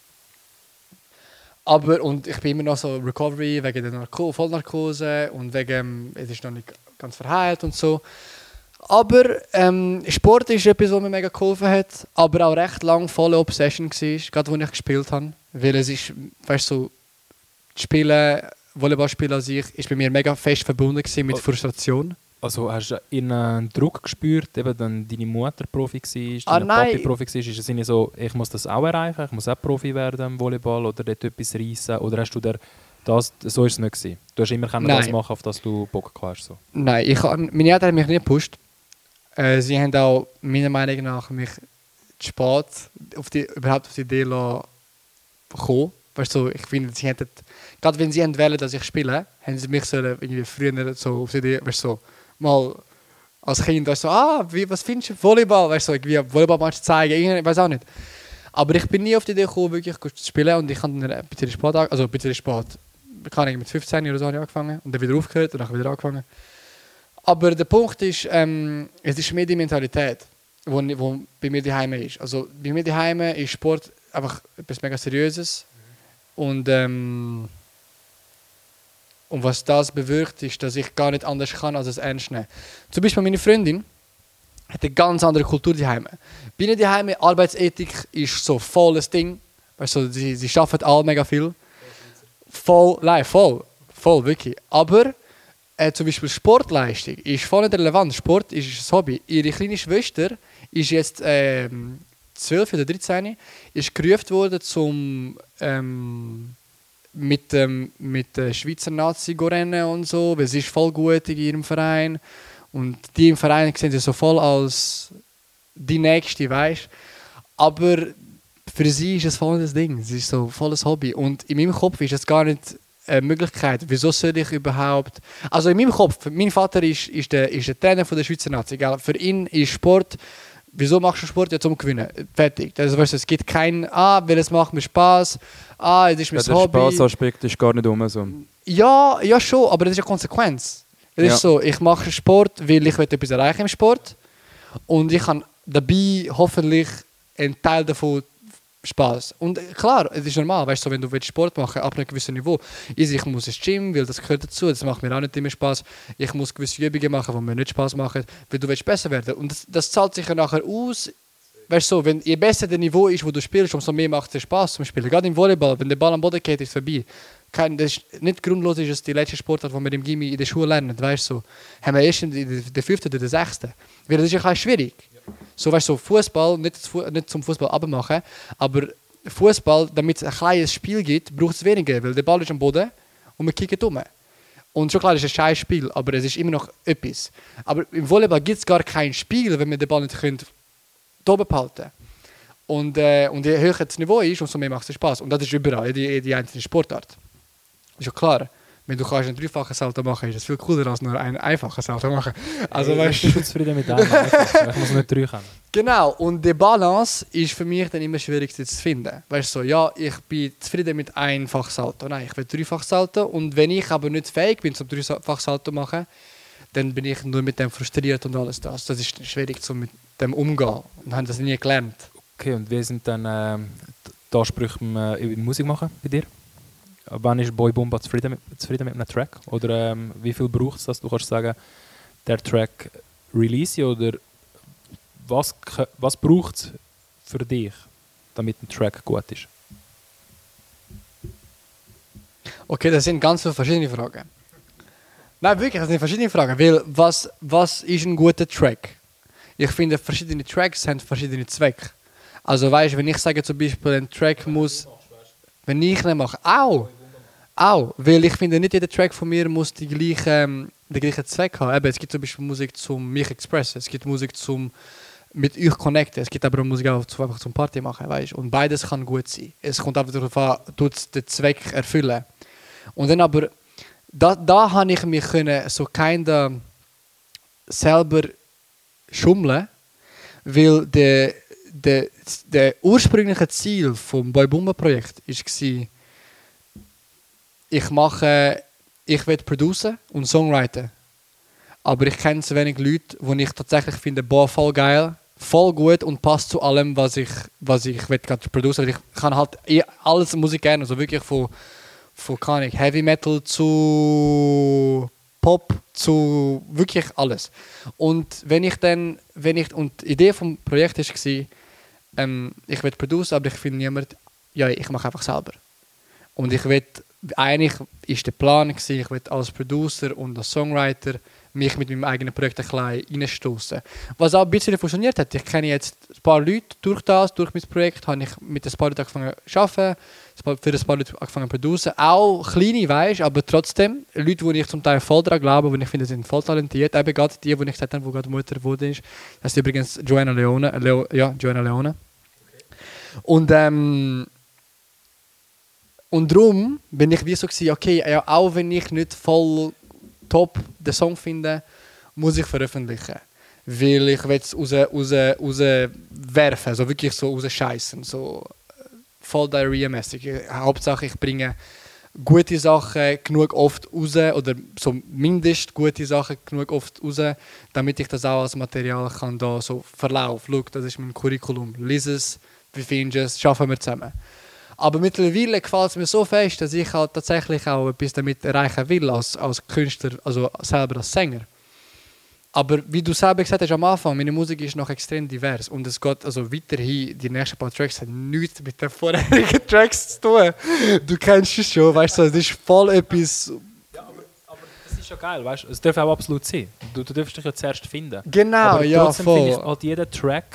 aber, und ich bin immer noch so Recovery wegen der Narko Vollnarkose und wegen, es ist noch nicht ganz verheilt und so. Aber ähm, Sport ist etwas, was mir mega geholfen hat, aber auch recht lang volle Obsession war, gerade als ich gespielt habe. Weil es ist, weißt du, so, Spielen, Volleyball spielen an sich, ist bei mir mega fest verbunden gewesen mit Oh. Frustration. Also hast du einen Druck gespürt, eben wenn deine Mutter Profi war, Ah, dein nein. Papi Profi war, ist es irgendwie so, ich muss das auch erreichen, ich muss auch Profi werden im Volleyball oder dort etwas reissen? Oder hast du der, das, so ist es nicht gewesen? Du hast immer können das Nein. machen, auf das du Bock hast. So. Nein, ich, kann- meine Eltern haben mich nie gepusht. Äh, sie haben auch meiner Meinung nach mich zu spät auf die, überhaupt auf die Idee lassen kommen. Weißt du, ich finde, sie hätten, gerade wenn sie haben wollen, dass ich spiele, haben sie mich sollen irgendwie früher so auf die Idee, weißt du, so, mal als Kind, weißt du, so, ah, wie, was findest du Volleyball? Weißt du, so, irgendwie Volleyballmatch zeigen, irgendwie, ich weiß auch nicht. Aber ich bin nie auf die Idee gekommen, wirklich gut zu spielen und ich habe dann ein bisschen spät, ange- also ein bisschen spät, keine Ahnung, mit fünfzehn oder so habe ich angefangen und dann wieder aufgehört und dann wieder angefangen. Aber der Punkt ist, ähm, es ist mehr die Mentalität, wo, wo bei mir daheim ist. Also bei mir daheim ist Sport einfach etwas mega Seriöses. Und, ähm, und was das bewirkt, ist, dass ich gar nicht anders kann, als es ernst nehmen. Zum Beispiel meine Freundin hat eine ganz andere Kultur daheim. Bei ihr daheim, Arbeitsethik ist so volles Ding. Weißt du, sie, sie arbeiten alle mega viel. Voll, nein, voll, voll, wirklich. Aber äh, zum Beispiel Sportleistung ist voll nicht relevant. Sport ist ein Hobby. Ihre kleine Schwester ist jetzt ähm, zwölf oder dreizehn ist gerufen worden, zum ähm, mit, ähm, mit der Schweizer Nazi zu rennen und so, weil sie ist voll gut in ihrem Verein. Und die im Verein sehen sie so voll als die Nächste, weißt. Aber für sie ist es voll das Ding. Es ist so volles Hobby. Und in meinem Kopf ist es gar nicht eine Möglichkeit. Wieso soll ich überhaupt... Also in meinem Kopf, mein Vater ist, ist, der, ist der Trainer von der Schweizer Nazi. Gell? Für ihn ist Sport... Wieso machst du Sport? Ja, zum Gewinnen. Fertig. Das, weißt du, es gibt kein... Ah, weil es macht mir Spaß. Ah, es ist mein Ja, der Hobby. Spaßaspekt ist gar nicht um. So. Ja, ja schon, aber das ist eine Konsequenz. Es Ja. ist so, ich mache Sport, weil ich will etwas erreichen im Sport. Und ich habe dabei hoffentlich einen Teil davon Spaß. Und klar, es ist normal, weißt du, wenn du willst Sport machen ab einem gewissen Niveau, ist, ich muss ins Gym, weil das gehört dazu, das macht mir auch nicht immer Spaß. Ich muss gewisse Übungen machen, die mir nicht Spaß machen, weil du willst besser werden. Und das, das zahlt sich ja nachher aus. Weißt du, so, wenn je besser das Niveau ist, wo du spielst, umso mehr macht es Spaß zum Spielen. Gerade im Volleyball, wenn der Ball am Boden geht, ist es vorbei. Kein, das ist nicht grundlos ist es die letzte Sportart, die wir im Gimmi in der Schule lernen, weißt du, so, haben wir erst in der, der fünften oder der sechsten. Weil das ist ja ein bisschen schwierig. So, weißt du, so Fußball, nicht, nicht zum Fußball abmachen, aber Fußball, damit es ein kleines Spiel gibt, braucht es weniger, weil der Ball ist am Boden und wir kicken um. Und schon klar, es ist ein scheiß Spiel, aber es ist immer noch etwas. Aber im Volleyball gibt es gar kein Spiel, wenn wir den Ball nicht können, oben behalten. Und, äh, und je höher das Niveau ist, umso mehr macht es Spaß. Und das ist überall, die, die einzelne Sportart. Ist ja klar. Wenn du kannst einen dreifachen Salto machen, ist das viel cooler als nur einen einfachen Salto machen. Also, ich weißt bin schon zufrieden mit einem. einfach. Ich muss nicht drei können. Genau, und die Balance ist für mich dann immer schwierig zu finden. Weißt du, so, ja, ich bin zufrieden mit einfach Salto. Nein, ich will dreifach Salto. Und wenn ich aber nicht fähig bin, zum dreifach Salto zu machen, dann bin ich nur mit dem frustriert und alles das. Das ist schwierig, so mit dem umgehen. Und haben das nie gelernt. Okay, und wie sind dann ähm, die Ansprüche im, äh, im Musik machen bei dir? Wann ist Boy Bumba zufrieden mit, zufrieden mit einem Track? Oder ähm, wie viel braucht es, dass du kannst sagen, der Track release ich? Oder was, was braucht es für dich, damit ein Track gut ist? Okay, das sind ganz viele verschiedene Fragen. Nein, wirklich, das sind verschiedene Fragen. Weil was, was ist ein guter Track? Ich finde, verschiedene Tracks haben verschiedene Zwecke. Also weißt du, wenn ich sage zum Beispiel, ein Track muss... Wenn ich nicht mache, au! Au! Weil ich finde, nicht jeder Track von mir muss die gleiche, ähm, den gleichen Zweck haben. Eben, es gibt zum Beispiel Musik zum mich expressen, es gibt Musik zum mit euch connecten, es gibt aber auch Musik auch zum, einfach zum Party machen, weißt? Und beides kann gut sein. Es kommt einfach darauf an, tut es den Zweck erfüllen. Und dann aber, da, da habe ich mich können, so kinda selber schummeln, weil der Der, der ursprüngliche Ziel vom Boy Bumba Projekt war, ich mache, ich will produceren und Songwriten. Aber ich kenne zu wenig Leute, die ich tatsächlich finde, boah, voll geil, voll gut und passt zu allem, was ich, was ich will gerade produzieren. Ich kann halt alles Musik gerne, also wirklich von, von keine Ahnung, Heavy Metal zu Pop zu wirklich alles. Und wenn ich dann, wenn ich, und die Idee vom Projekt war, Ähm, ich will produzieren, aber ich finde niemand, ja, ich mache einfach selber. Und ich will, eigentlich war der Plan, gewesen, ich will als Producer und als Songwriter mich mit meinem eigenen Projekt ein bisschen reinstoßen. Was auch ein bisschen funktioniert hat. Ich kenne jetzt ein paar Leute durch das, durch mein Projekt, habe ich mit ein paar Leuten angefangen zu arbeiten, für ein paar Leute angefangen zu produzieren. Auch kleine, weißt, aber trotzdem Leute, die ich zum Teil voll daran glaube, die ich finde, sind voll talentiert. Eben gerade die, die ich gesagt habe, die gerade Mutter geworden ist. Das ist übrigens Joanna Leone. Äh, Leo, ja, Joanna Leone. Und, ähm, und darum bin ich wie so gewesen, okay, ja, auch wenn ich nicht voll top den Song finde, muss ich veröffentlichen. Weil ich will es raus, raus, raus werfen, so wirklich so rausscheissen, so voll Diarrhea-mäßig. Hauptsache ich bringe gute Sachen genug oft raus, oder so mindest gute Sachen genug oft raus, damit ich das auch als Material kann da so verlaufen. Schau, das ist mein Curriculum, lies es, wie findest du es, schaffen wir zusammen. Aber mittlerweile gefällt es mir so fest, dass ich halt tatsächlich auch etwas damit erreichen will, als, als Künstler, also selber als Sänger. Aber wie du selber gesagt hast am Anfang, meine Musik ist noch extrem divers und es geht also weiterhin, die nächsten paar Tracks haben nichts mit den vorherigen Tracks zu tun. Du kennst es schon, weißt du, es ist voll etwas... Ja, aber, aber das ist ja geil, weißt du, es darf auch absolut sein. Du, du darfst dich ja zuerst finden. Genau, aber ja, trotzdem voll. finde ich, halt jeder Track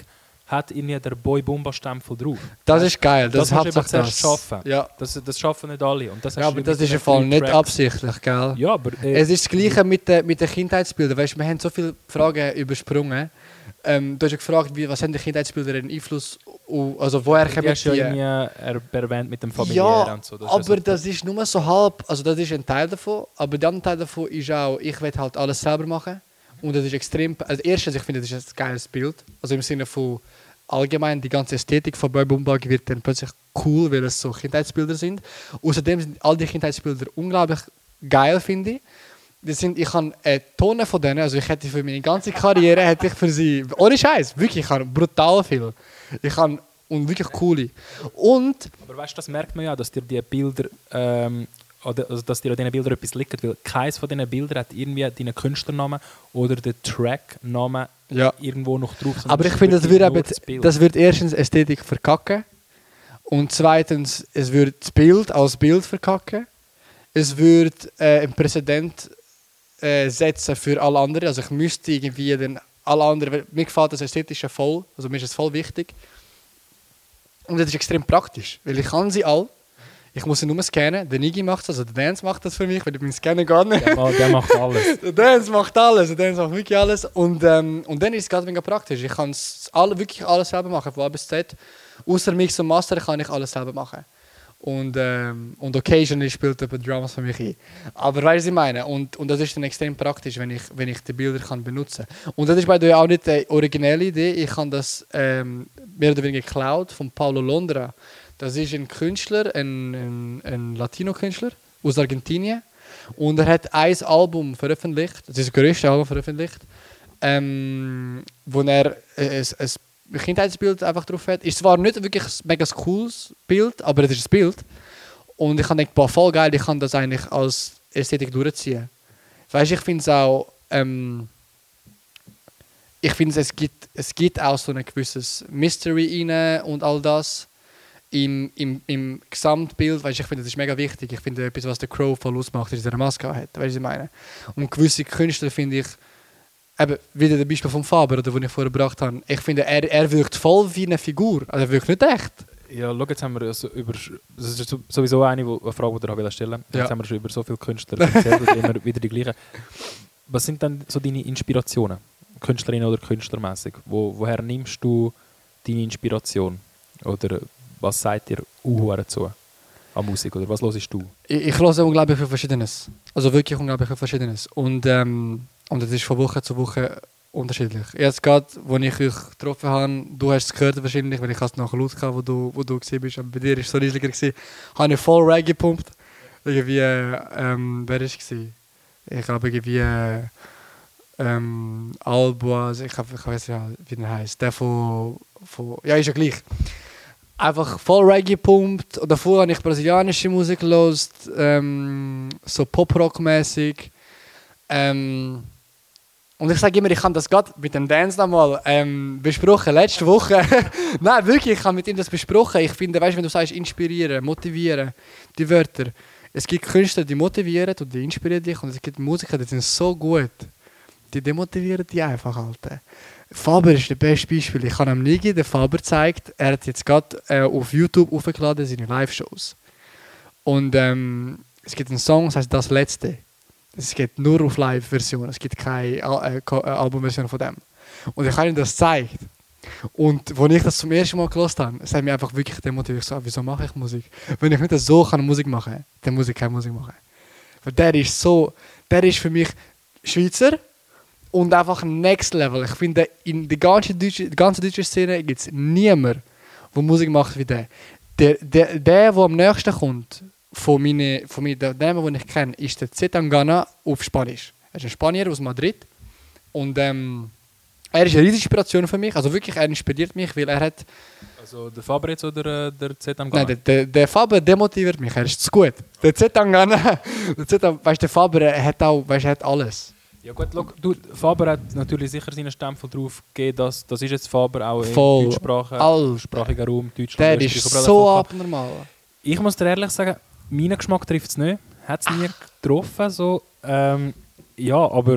hat irgendwie der Boy Bumba Stempel drauf. Das ist geil, das, Das musst du hat eben zuerst schaffen. Ja. Das, das schaffen nicht alle. Und das Ja, hast aber du das ist mit im Fall den nicht Tracks. absichtlich, gell? Ja, aber... Äh, Es ist das Gleiche mit den mit den Kindheitsbildern. Weißt, wir haben so viele Fragen übersprungen. Ähm, du hast ja gefragt, wie, was haben die Kindheitsbilder einen Einfluss auf, also woher du kommen hast ja die? irgendwie er- erwähnt mit dem Familiären Ja, und so. Das aber ist ja so das ist nur so halb, also das ist ein Teil davon, aber der andere Teil davon ist auch, ich will halt alles selber machen und das ist extrem, also erstens, ich finde, das ist ein geiles Bild, also im Sinne von allgemein, die ganze Ästhetik von Boy Bumba wird dann plötzlich cool, weil es so Kindheitsbilder sind. Außerdem sind all die Kindheitsbilder unglaublich geil, finde ich. Das sind, ich habe eine Tonne von denen, also ich hätte für meine ganze Karriere, hätte ich für sie, ohne Scheiß, wirklich, ich habe brutal viel. Ich habe, und wirklich coole. Und, Aber weißt du, das merkt man ja, dass dir die Bilder, ähm, oder, also dass dir an diesen Bildern etwas liegt, weil keines von diesen Bildern hat irgendwie deinen Künstlernamen oder den Tracknamen ja. irgendwo noch drauf. sondern Aber es ich ist finde, das wirklich wird, nur eben, das Bild. das wird erstens Ästhetik verkacken und zweitens, es wird das Bild als Bild verkacken. Es wird äh, ein Präzedent äh, setzen für alle anderen. Also ich müsste irgendwie den alle anderen, weil mir gefällt das Ästhetische voll, also mir ist es voll wichtig. Und das ist extrem praktisch, weil ich kann sie alle. Ich muss sie nur scannen. Der Nigi macht das, also der Dance macht das für mich, weil ich mein Scannen gar nicht. Der, ma- der macht alles. Der Dance macht alles, der Dance macht wirklich alles. Und, ähm, und dann ist es ganz mega praktisch. Ich kann alle, wirklich alles selber machen, von A bis Z. Außer Mix und Master kann ich alles selber machen. Und, ähm, und occasionally spielt jemand Drums für mich ein. Aber weißt du, was ich meine? Und, und das ist dann extrem praktisch, wenn ich, wenn ich die Bilder kann benutzen kann. Und das ist bei dir auch nicht die originelle Idee. Ich habe das ähm, mehr oder weniger geklaut von Paulo Londra. Das ist ein Künstler, ein, ein, ein Latino-Künstler aus Argentinien. Und er hat ein Album veröffentlicht, das ist das größte Album veröffentlicht, ähm, wo er ein, ein Kindheitsbild einfach drauf hat. Ist zwar nicht wirklich ein mega cooles Bild, aber es ist ein Bild. Und ich habe gedacht, boah, voll geil, ich kann das eigentlich als Ästhetik durchziehen. Weißt du, ich finde es auch, ähm, ich finde es gibt, es gibt auch so ein gewisses Mystery rein und all das. Im, im, im Gesamtbild, weißt, ich finde, das ist mega wichtig. Ich finde, etwas, was der Crow voll ausmacht, ist, dass er eine Maske hat. Weißt du, was ich meine? Und gewisse Künstler finde ich, eben, wieder das Beispiel vom Faber, oder, den ich vorher gebracht habe, ich finde, er, er wirkt voll wie eine Figur. Also er wirkt nicht echt. Ja, schau, jetzt haben wir also über, das ist sowieso eine, wo, eine Frage, die ich dir stellen wollte. Ja. Jetzt haben wir schon über so viele Künstler erzählt und immer wieder die gleichen. Was sind denn so deine Inspirationen, Künstlerinnen oder künstlermäßig? Wo, woher nimmst du deine Inspiration? Oder was sagt dir uh, dazu an Musik? Oder was hörst du? Ich, ich höre unglaublich viel Verschiedenes. Also wirklich unglaublich viel Verschiedenes. Und, ähm, und das ist von Woche zu Woche unterschiedlich. Jetzt gerade, als ich euch getroffen habe, du hast es gehört wahrscheinlich, weil ich es nachher laut hatte, wo du, wo du gewesen bist, aber bei dir war es so riesiger gewesen, habe ich voll Reggae gepumpt. Irgendwie, ähm, wer war es? Ich glaube irgendwie ähm, Albois, ich, ich weiß ja, wie er heißt. Der von, von, ja, ist ja gleich. Einfach voll Reggae gepumpt. Und davor habe ich brasilianische Musik gehört, ähm, so Pop-Rock-mäßig. Ähm, und ich sage immer, ich habe das gerade mit dem Dance nochmal ähm, besprochen, letzte Woche. Nein, wirklich, ich habe mit ihm das besprochen. Ich finde, weißt, wenn du sagst, inspirieren, motivieren, die Wörter. Es gibt Künstler, die motivieren und die inspirieren dich. Und es gibt Musiker, die sind so gut. Die demotivieren dich einfach, Alter. Faber ist das beste Beispiel. Ich habe am Nigi den Faber gezeigt. Er hat jetzt gerade äh, auf YouTube aufgeladen seine Live-Shows. Und ähm, es gibt einen Song, das heißt «Das Letzte». Es geht nur auf Live-Version. Es gibt keine Al äh, Album-Version von dem. Und ich habe ihm das gezeigt. Und als ich das zum ersten Mal gehört habe, es hat mich einfach wirklich demotiviert. Ich so, wieso mache ich Musik? Wenn ich nicht so kann Musik machen kann, dann muss ich keine Musik machen. Weil der ist so, der ist für mich Schweizer und einfach next level. Ich finde, in der ganzen deutschen, ganzen deutschen Szene gibt es niemanden, der Musik macht wie der. Der, der, der, der am nächsten kommt, von meinen, von meinen Namen, die ich kenne, ist der Zetangana auf Spanisch. Er ist ein Spanier aus Madrid. Und ähm, er ist eine riesige Inspiration für mich. Also wirklich, er inspiriert mich, weil er hat... Also der Faber jetzt oder äh, der Zetangana? Nein, der, der, der Faber demotiviert mich, er ist zu gut. Der Zetangana, der Zetangana, weißt du, der Faber er hat auch, weißt, er hat alles. Ja gut, look, du, Faber hat natürlich sicher seinen Stempel drauf gegeben, dass das ist jetzt Faber auch Voll. im Deutschsprache, All. deutschsprachiger Raum, Deutschland, Der Österreich, ist überall so einfach. abnormal. Ich muss dir ehrlich sagen, meinen Geschmack trifft es nicht. Hat es nie getroffen. So. Ähm, ja, aber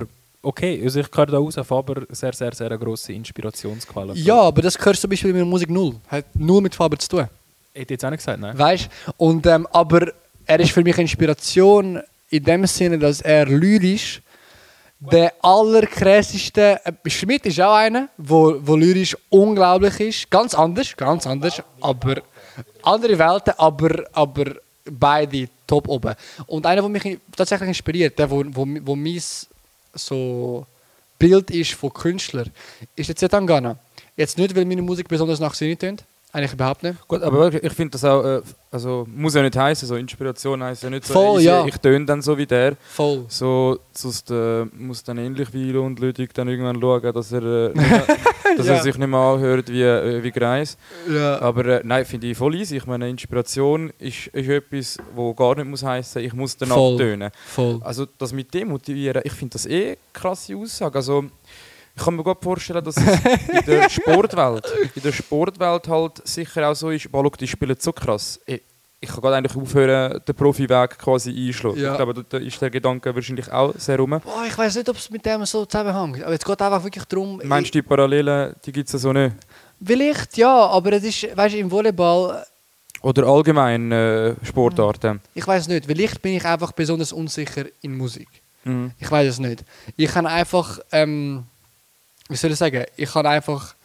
okay, also ich höre da raus, Faber sehr, sehr, sehr eine grosse Inspirationsquelle. Ja, aber das gehört zum Beispiel mit der Musik null. Hat null mit Faber zu tun. Hätte jetzt auch nicht gesagt, nein. Weißt du? Und ähm, aber er ist für mich Inspiration in dem Sinne, dass er lyrisch der allerkrasseste. Äh, Schmidt ist auch einer, wo, wo lyrisch unglaublich ist. Ganz anders, ganz anders, aber andere Welten, aber, aber beide top oben. Und einer, der mich tatsächlich inspiriert, der, wo, wo, wo mein so Bild ist von Künstlern, ist der Zetangana. Jetzt nicht, weil meine Musik besonders nach Sinne tönt. Eigentlich überhaupt nicht. Gut, aber ich finde das auch, äh, also muss ja nicht heißen, so Inspiration heisst ja nicht so, Voll, ich, ja. ich töne dann so wie der. Voll. So, sonst äh, muss dann ähnlich wie Ilo und Ludwig dann irgendwann schauen, dass er, äh, nicht mehr, dass Ja. er sich nicht mehr anhört wie, äh, wie Greis. Ja. Aber äh, nein, finde ich voll easy. Ich meine, Inspiration ist, ist etwas, wo gar nicht muss heißen, ich muss danach Voll. tönen. Voll. Also das mit dem motivieren, ich finde das eh eine krasse Aussage. Also, ich kann mir gut vorstellen, dass es in der Sportwelt, in der Sportwelt halt sicher auch so ist, boah, schau, die spielen so krass. Ich, ich kann gerade eigentlich aufhören, den Profiweg quasi einschlagen. Ja. Ich glaube, da ist der Gedanke wahrscheinlich auch sehr rum. Boah, ich weiß nicht, ob es mit dem so zusammenhängt. Aber es geht einfach wirklich darum. Meinst du, die Parallelen, die gibt es so nicht? Vielleicht ja, aber es ist, weißt du, im Volleyball, Oder allgemein äh, Sportarten? ich weiß nicht. Vielleicht bin ich einfach besonders unsicher in Musik. Mhm. Ich weiß es nicht. Ich kann einfach, ähm, wie soll ich sagen, ich kann einfach,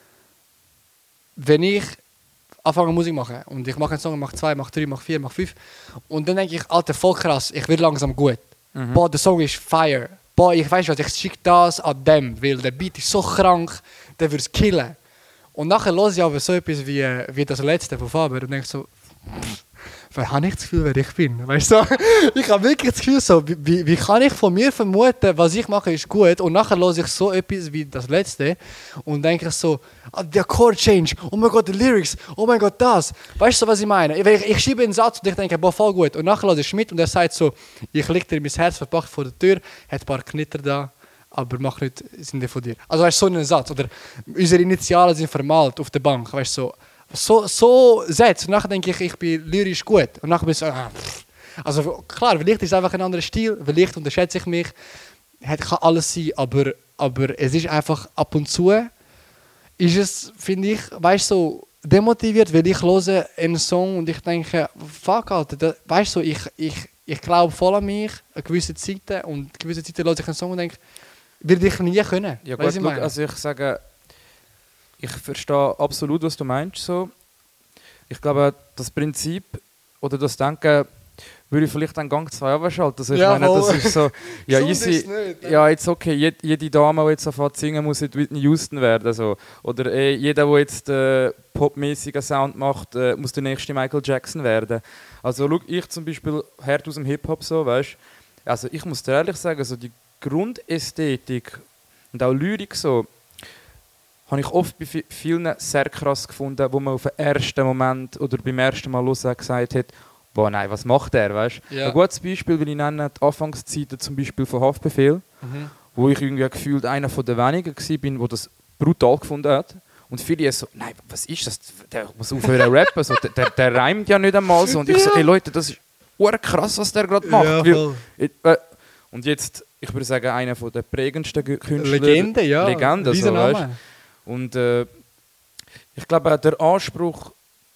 wenn ich anfange Musik zu machen und ich mache einen Song, mache zwei, mache drei, mache vier, mache fünf und dann denke ich, Alter, voll krass, ich werde langsam gut. Mhm. Boah, der Song ist fire. Boah, ich weiß was, ich schicke das an dem, weil der Beat ist so krank, der wird es killen. Und nachher höre ich aber so etwas wie, wie das letzte von Faber und denke so, weil habe ich das Gefühl, wer ich bin. Weißt du? Ich habe wirklich das Gefühl, so, wie, wie kann ich von mir vermuten, was ich mache, ist gut. Und nachher höre ich so etwas wie das letzte und denke so, ah, der Chord Change, oh mein Gott, die Lyrics, oh mein Gott, das. Weißt du, was ich meine? Ich, ich, ich schiebe einen Satz und ich denke, boah, voll gut. Und nachher höre ich Schmidt und er sagt so, ich lege dir mein Herz verpackt vor der Tür, hat ein paar Knitter da, aber mach nicht, sind die von dir. Also weißt du, so einen Satz. Oder unsere Initialen sind vermalt auf der Bank, weißt du, so. So, so Sätze. Und nachher denke ich, ich bin lyrisch gut. Und nachher bin ich so, ah, pff. Also klar, vielleicht ist es einfach ein anderer Stil, vielleicht unterschätze ich mich. Es kann alles sein, aber, aber es ist einfach ab und zu, ist es, finde ich, weißt du, so demotiviert, weil ich höre einen Song und ich denke, fuck, Alter, da, weißt du, so, ich, ich, ich glaube voll an mich, an gewisse Zeiten, und gewisse Zeiten höre ich einen Song und denke, würde ich nie können. Ja, Weißt gut, du, schau, also ich sage, ich verstehe absolut, was du meinst. So. Ich glaube, das Prinzip oder das Denken würde ich vielleicht einen Gang zwei abschalten. Also ich Ja, meine, das ist so, ja, Gesund easy, ist nicht, ne? ja, jetzt okay, jede, jede Dame, die jetzt anfängt zu singen, muss nicht Whitney Houston werden. So. Oder eh, jeder, der jetzt äh, popmäßigen Sound macht, äh, muss der nächste Michael Jackson werden. Also schau, ich zum Beispiel hart aus dem Hip-Hop so, weißt. Also ich muss dir ehrlich sagen, so die Grundästhetik und auch Lyrik so, habe ich oft bei vielen sehr krass gefunden, wo man auf den ersten Moment oder beim ersten Mal hören gesagt hat, boah, nein, was macht der, weißt? Ja. Ein gutes Beispiel will ich nennen, die Anfangszeiten zum Beispiel von Haftbefehl, Mhm. wo ich irgendwie gefühlt einer von den wenigen war, der das brutal gefunden hat. Und viele so, nein, was ist das? Der muss aufhören zu rappen, so, der, der, der reimt ja nicht einmal so. Und ich so, ey Leute, das ist krass, was der gerade macht. Ja, Weil, voll. äh, und jetzt, ich würde sagen, einer der prägendsten Künstler. Legende, ja. Legende, so, Riesenname. weißt? Und äh, ich glaube, der Anspruch,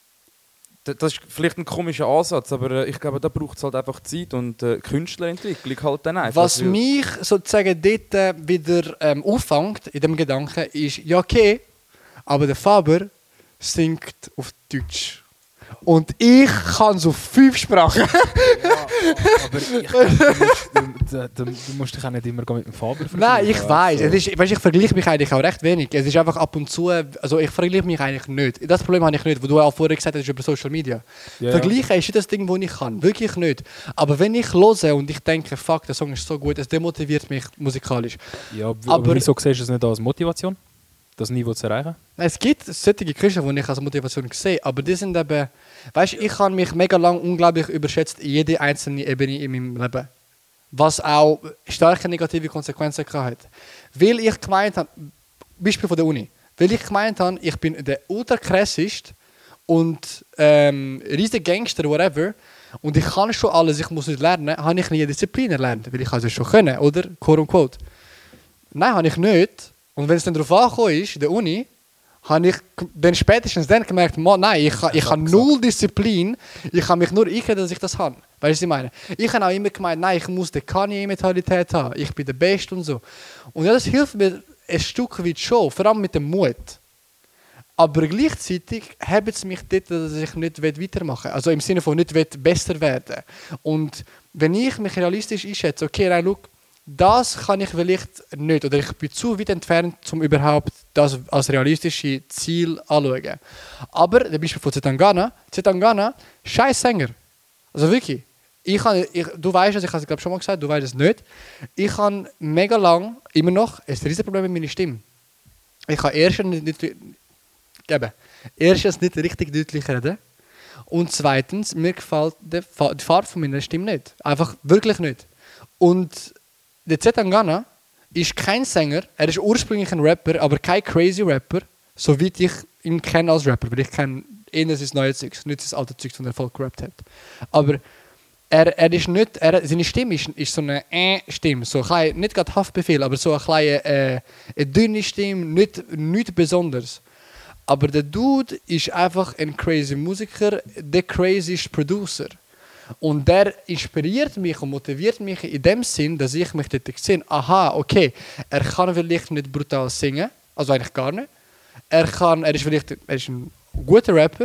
d- das ist vielleicht ein komischer Ansatz, aber äh, ich glaube, da braucht es halt einfach Zeit und äh, Künstlerentwicklung halt dann einfach. Was weil- mich sozusagen dort äh, wieder ähm, auffängt, in dem Gedanken, ist, ja okay, aber der Faber singt auf Deutsch. Und ich kann so fünf Sprachen. Ja, aber ich glaube, du, musst- du, du, du musst dich auch nicht immer mit dem Faber vergleichen. Nein, ich weiß. Also, Es ist, weißt, ich vergleiche mich eigentlich auch recht wenig. Es ist einfach ab und zu, also ich vergleiche mich eigentlich nicht. Das Problem habe ich nicht, was du auch vorher gesagt hast über Social Media. ja, Vergleichen ist nicht das Ding, das ich kann. Wirklich nicht. Aber wenn ich höre und ich denke, fuck, der Song ist so gut, es demotiviert mich musikalisch. Ja, aber, Aber- aber wieso siehst du es nicht als Motivation, das Niveau zu erreichen? Es gibt solche Künstler, die ich als Motivation sehe, aber die sind eben, weißt du, ich habe mich mega lang unglaublich überschätzt in jede einzelne Ebene in meinem Leben. Was auch starke negative Konsequenzen hatte. Weil ich gemeint habe, Beispiel von der Uni, weil ich gemeint habe, ich bin der ultrakrasseste und ähm, riesige Gangster, whatever, und ich kann schon alles, ich muss nicht lernen, habe ich nie Disziplin erlernt, weil ich also schon können, oder? Quote unquote. Nein, habe ich nicht. Und wenn es dann darauf angekommen ist, in der Uni, habe ich dann spätestens dann gemerkt, man, nein, ich, ich habe null Disziplin, ich kann mich nur einreden, dass ich das habe. Weißt du, was ich meine? Ich habe auch immer gemeint, nein, ich muss die Kanye-Mentalität haben, ich bin der Beste und so. Und ja, das hilft mir ein Stück weit schon, vor allem mit dem Mut. Aber gleichzeitig hebt es mich dort, dass ich nicht weitermachen will. Also im Sinne von nicht besser werden. Und wenn ich mich realistisch einschätze, okay, nein, schau, das kann ich vielleicht nicht. Oder ich bin zu weit entfernt, um überhaupt das als realistisches Ziel anzuschauen. Aber, der Beispiel von Zetangana, Zetangana, scheiß Sänger. Also wirklich. Ich kann, ich, du weißt es, ich habe es glaube schon mal gesagt, du weißt es nicht. Ich habe mega lang, immer noch, ein riesiges Problem mit meiner Stimme. Ich kann erstens nicht, nicht, eben, erstens nicht richtig deutlich reden. Und zweitens, mir gefällt die, die Farbe von meiner Stimme nicht. Einfach wirklich nicht. Und der Zetangana ist kein Sänger, er ist ursprünglich ein Rapper, aber kein crazy Rapper, soweit ich ihn kenne als Rapper, weil ich kenne eher sein neues Zeug, nicht sein altes Zeug, das er voll gerappt hat. Aber er, er ist nicht, er, seine Stimme ist, ist so eine äh-Stimme, so ein klein, nicht gerade Haftbefehl, aber so eine kleine, äh, eine dünne Stimme, nicht, nicht besonders. Aber der Dude ist einfach ein crazy Musiker, der crazyste Producer. Und der inspiriert mich und motiviert mich in dem Sinn, dass ich mich dort sehe, aha, okay, er kann vielleicht nicht brutal singen, also eigentlich gar nicht. Er, kann, er ist vielleicht er ist ein guter Rapper.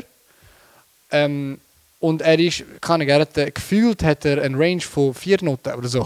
Ähm, und er ist, kann ich, er hat, gefühlt hat er eine Range von vier Noten oder so.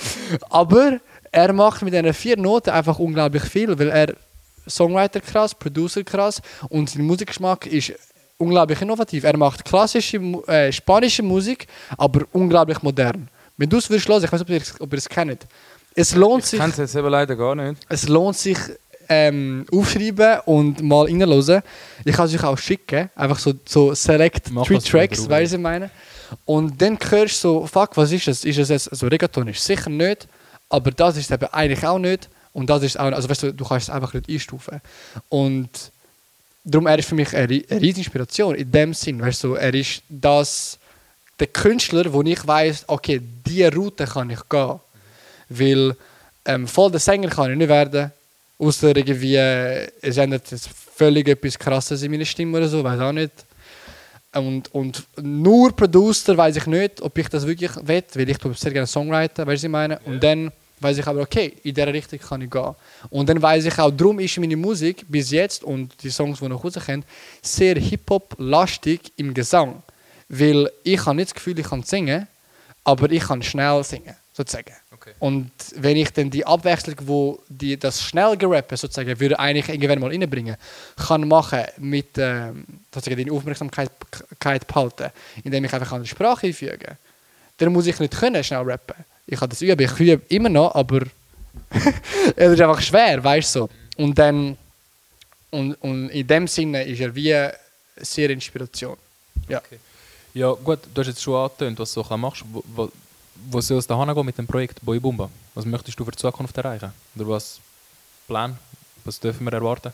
Aber er macht mit diesen vier Noten einfach unglaublich viel, weil er Songwriter krass, Producer krass und sein Musikgeschmack ist unglaublich innovativ. Er macht klassische äh, spanische Musik, aber unglaublich modern. Wenn du es würdest hören, ich weiß nicht, ob ihr es kennt. Es lohnt ich sich. Ich kenne es eben leider gar nicht. Es lohnt sich ähm, aufschreiben und mal reinhören. Ich kann es euch auch schicken, einfach so, so select Mach three das Tracks, drüber. weißt du, was ich meine? Und dann hörst du so, fuck, was ist das? Ist es jetzt, also Reggaeton ist sicher nicht, aber das ist eben eigentlich auch nicht. Und das ist auch, also weißt du, du kannst es einfach nicht einstufen. Und darum er ist für mich eine, eine riesige Inspiration in dem Sinn, weißt du, er ist das, der Künstler, wo ich weiss, okay, diese Route kann ich gehen. Weil ähm, voll der Sänger kann ich nicht werden, außer irgendwie, äh, es ändert jetzt völlig etwas Krasses in meiner Stimme oder so, weiß auch nicht. Und, und nur Producer weiß ich nicht, ob ich das wirklich will, weil ich sehr gerne Songwriter, weißt du, was ich meine? Und dann weiß ich aber, okay, in dieser Richtung kann ich gehen. Und dann weiß ich auch, darum ist meine Musik bis jetzt und die Songs, die noch rauskommen, sehr Hip-Hop-lastig im Gesang. Weil ich habe nicht das Gefühl, ich kann singen, aber ich kann schnell singen, sozusagen. Okay. Und wenn ich dann die Abwechslung, wo die das schnell gerappen, sozusagen, würde eigentlich irgendwann mal reinbringen, kann machen mit ähm, sozusagen die Aufmerksamkeit behalten, indem ich einfach eine Sprache einfüge, dann muss ich nicht können schnell rappen. Ich kann das üben, ich übe immer noch, aber es ist einfach schwer, weißt du. So. Und dann und, und in dem Sinne ist er wie sehr Inspiration. Ja. Okay. Ja gut, du hast jetzt schon angetönt, was du so machst. Wo, wo, wo soll es da hingehen mit dem Projekt Boy Bumba? Was möchtest du für die Zukunft erreichen? Oder was Plan? Was dürfen wir erwarten?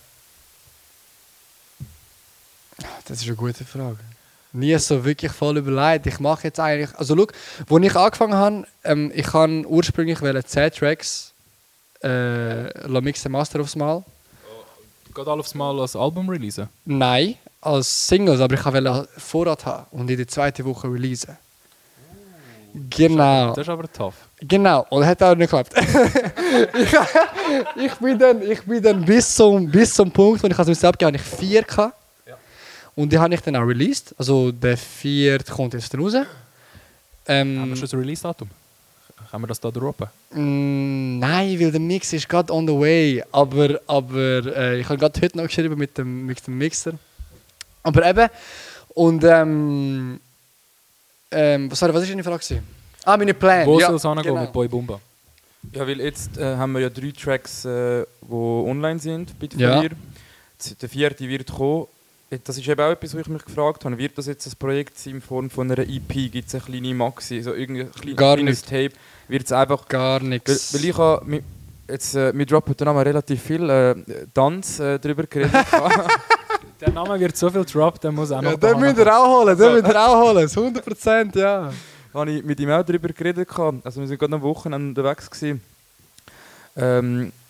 Das ist eine gute Frage. Nie so wirklich voll überlegt. Ich mache jetzt eigentlich... Also schau, als ich angefangen habe, ähm, ich habe ursprünglich zehn Tracks äh, mixen Master aufs Mal. Geht alle aufs Mal als Album releasen? Nein, als Singles, aber ich wollte Vorrat haben und in der zweiten Woche releasen. Genau. Das ist aber tough. Genau, und hat auch nicht geklappt. ich, ich, bin dann, ich bin dann bis zum, bis zum Punkt, wo ich es abgegeben habe, ich vier hatte. Ja. Und die habe ich dann auch released. Also der vierte kommt jetzt raus. Ähm, Haben wir schon das Release-Datum? Können wir das da droppen? Mm, nein, weil der Mix ist gerade on the way. Aber, aber äh, ich habe gerade heute noch geschrieben mit dem, mit dem Mixer. Aber eben, und ähm, ähm, sorry, was war deine Frage? Ah, meine Pläne. Wo ja, soll es hingehen genau. mit Boy Bumba? Ja, weil jetzt äh, haben wir ja drei Tracks, die äh, wo online sind bei Ja. dir. Der vierte wird kommen. Das ist eben auch etwas, was ich mich gefragt habe. Wird das jetzt ein Projekt sein in Form von einer E P? Gibt es eine kleine Maxi, so irgendein kleines, Gar kleines Tape? Wird es einfach... Gar Weil, nichts. weil ich habe... mi- Jetzt, äh, wir droppen dann auch relativ viel äh, Tanz äh, darüber geredet. Der Name wird so viel droppt, der muss auch noch... Ja, den müsst ihr auch holen, den müsst ihr auch holen. Das hundert Prozent, ja. habe ich mit ihm auch darüber geredet. Also wir waren gerade am Wochenende unterwegs gewesen. Ähm,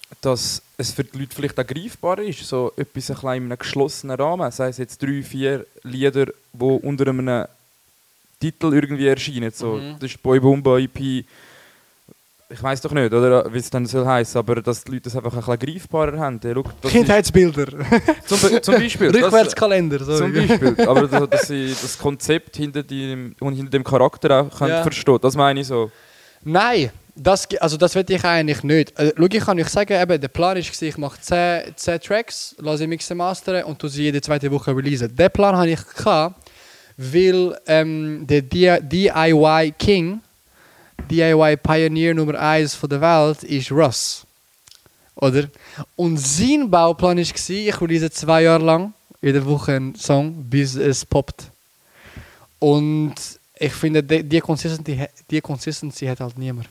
dass es für die Leute vielleicht auch greifbar ist, so etwas ein bisschen in einem geschlossenen Rahmen, sei es jetzt drei, vier Lieder, die unter einem Titel irgendwie erscheinen. So, Mhm. das ist Boy Bumba E P, ich weiss doch nicht, oder, wie es dann soll heissen, aber dass die Leute das einfach ein bisschen greifbarer haben. Hey, look, das Kindheitsbilder. ist, zum, Be- zum Beispiel. das, Rückwärtskalender. So. zum Beispiel. Aber dass, dass sie das Konzept hinter dem, und hinter dem Charakter auch können Ja. verstehen. Das meine ich so. Nein, das, ge- also das will ich eigentlich nicht. Also, schau, ich kann euch sagen, eben, der Plan war, ich mache zehn, zehn Tracks, lasse sie mixen, mastern und tu sie jede zweite Woche releasen. Den Plan hatte ich, gehabt, weil ähm, der D- DIY King, D I Y Pioneer Nummer eins von der Welt, ist Russ. Oder? Und sein Bauplan war, ich release zwei Jahre lang, jede Woche einen Song, bis es poppt. Und ich finde, die, die, Consistency, die Consistency hat halt niemand.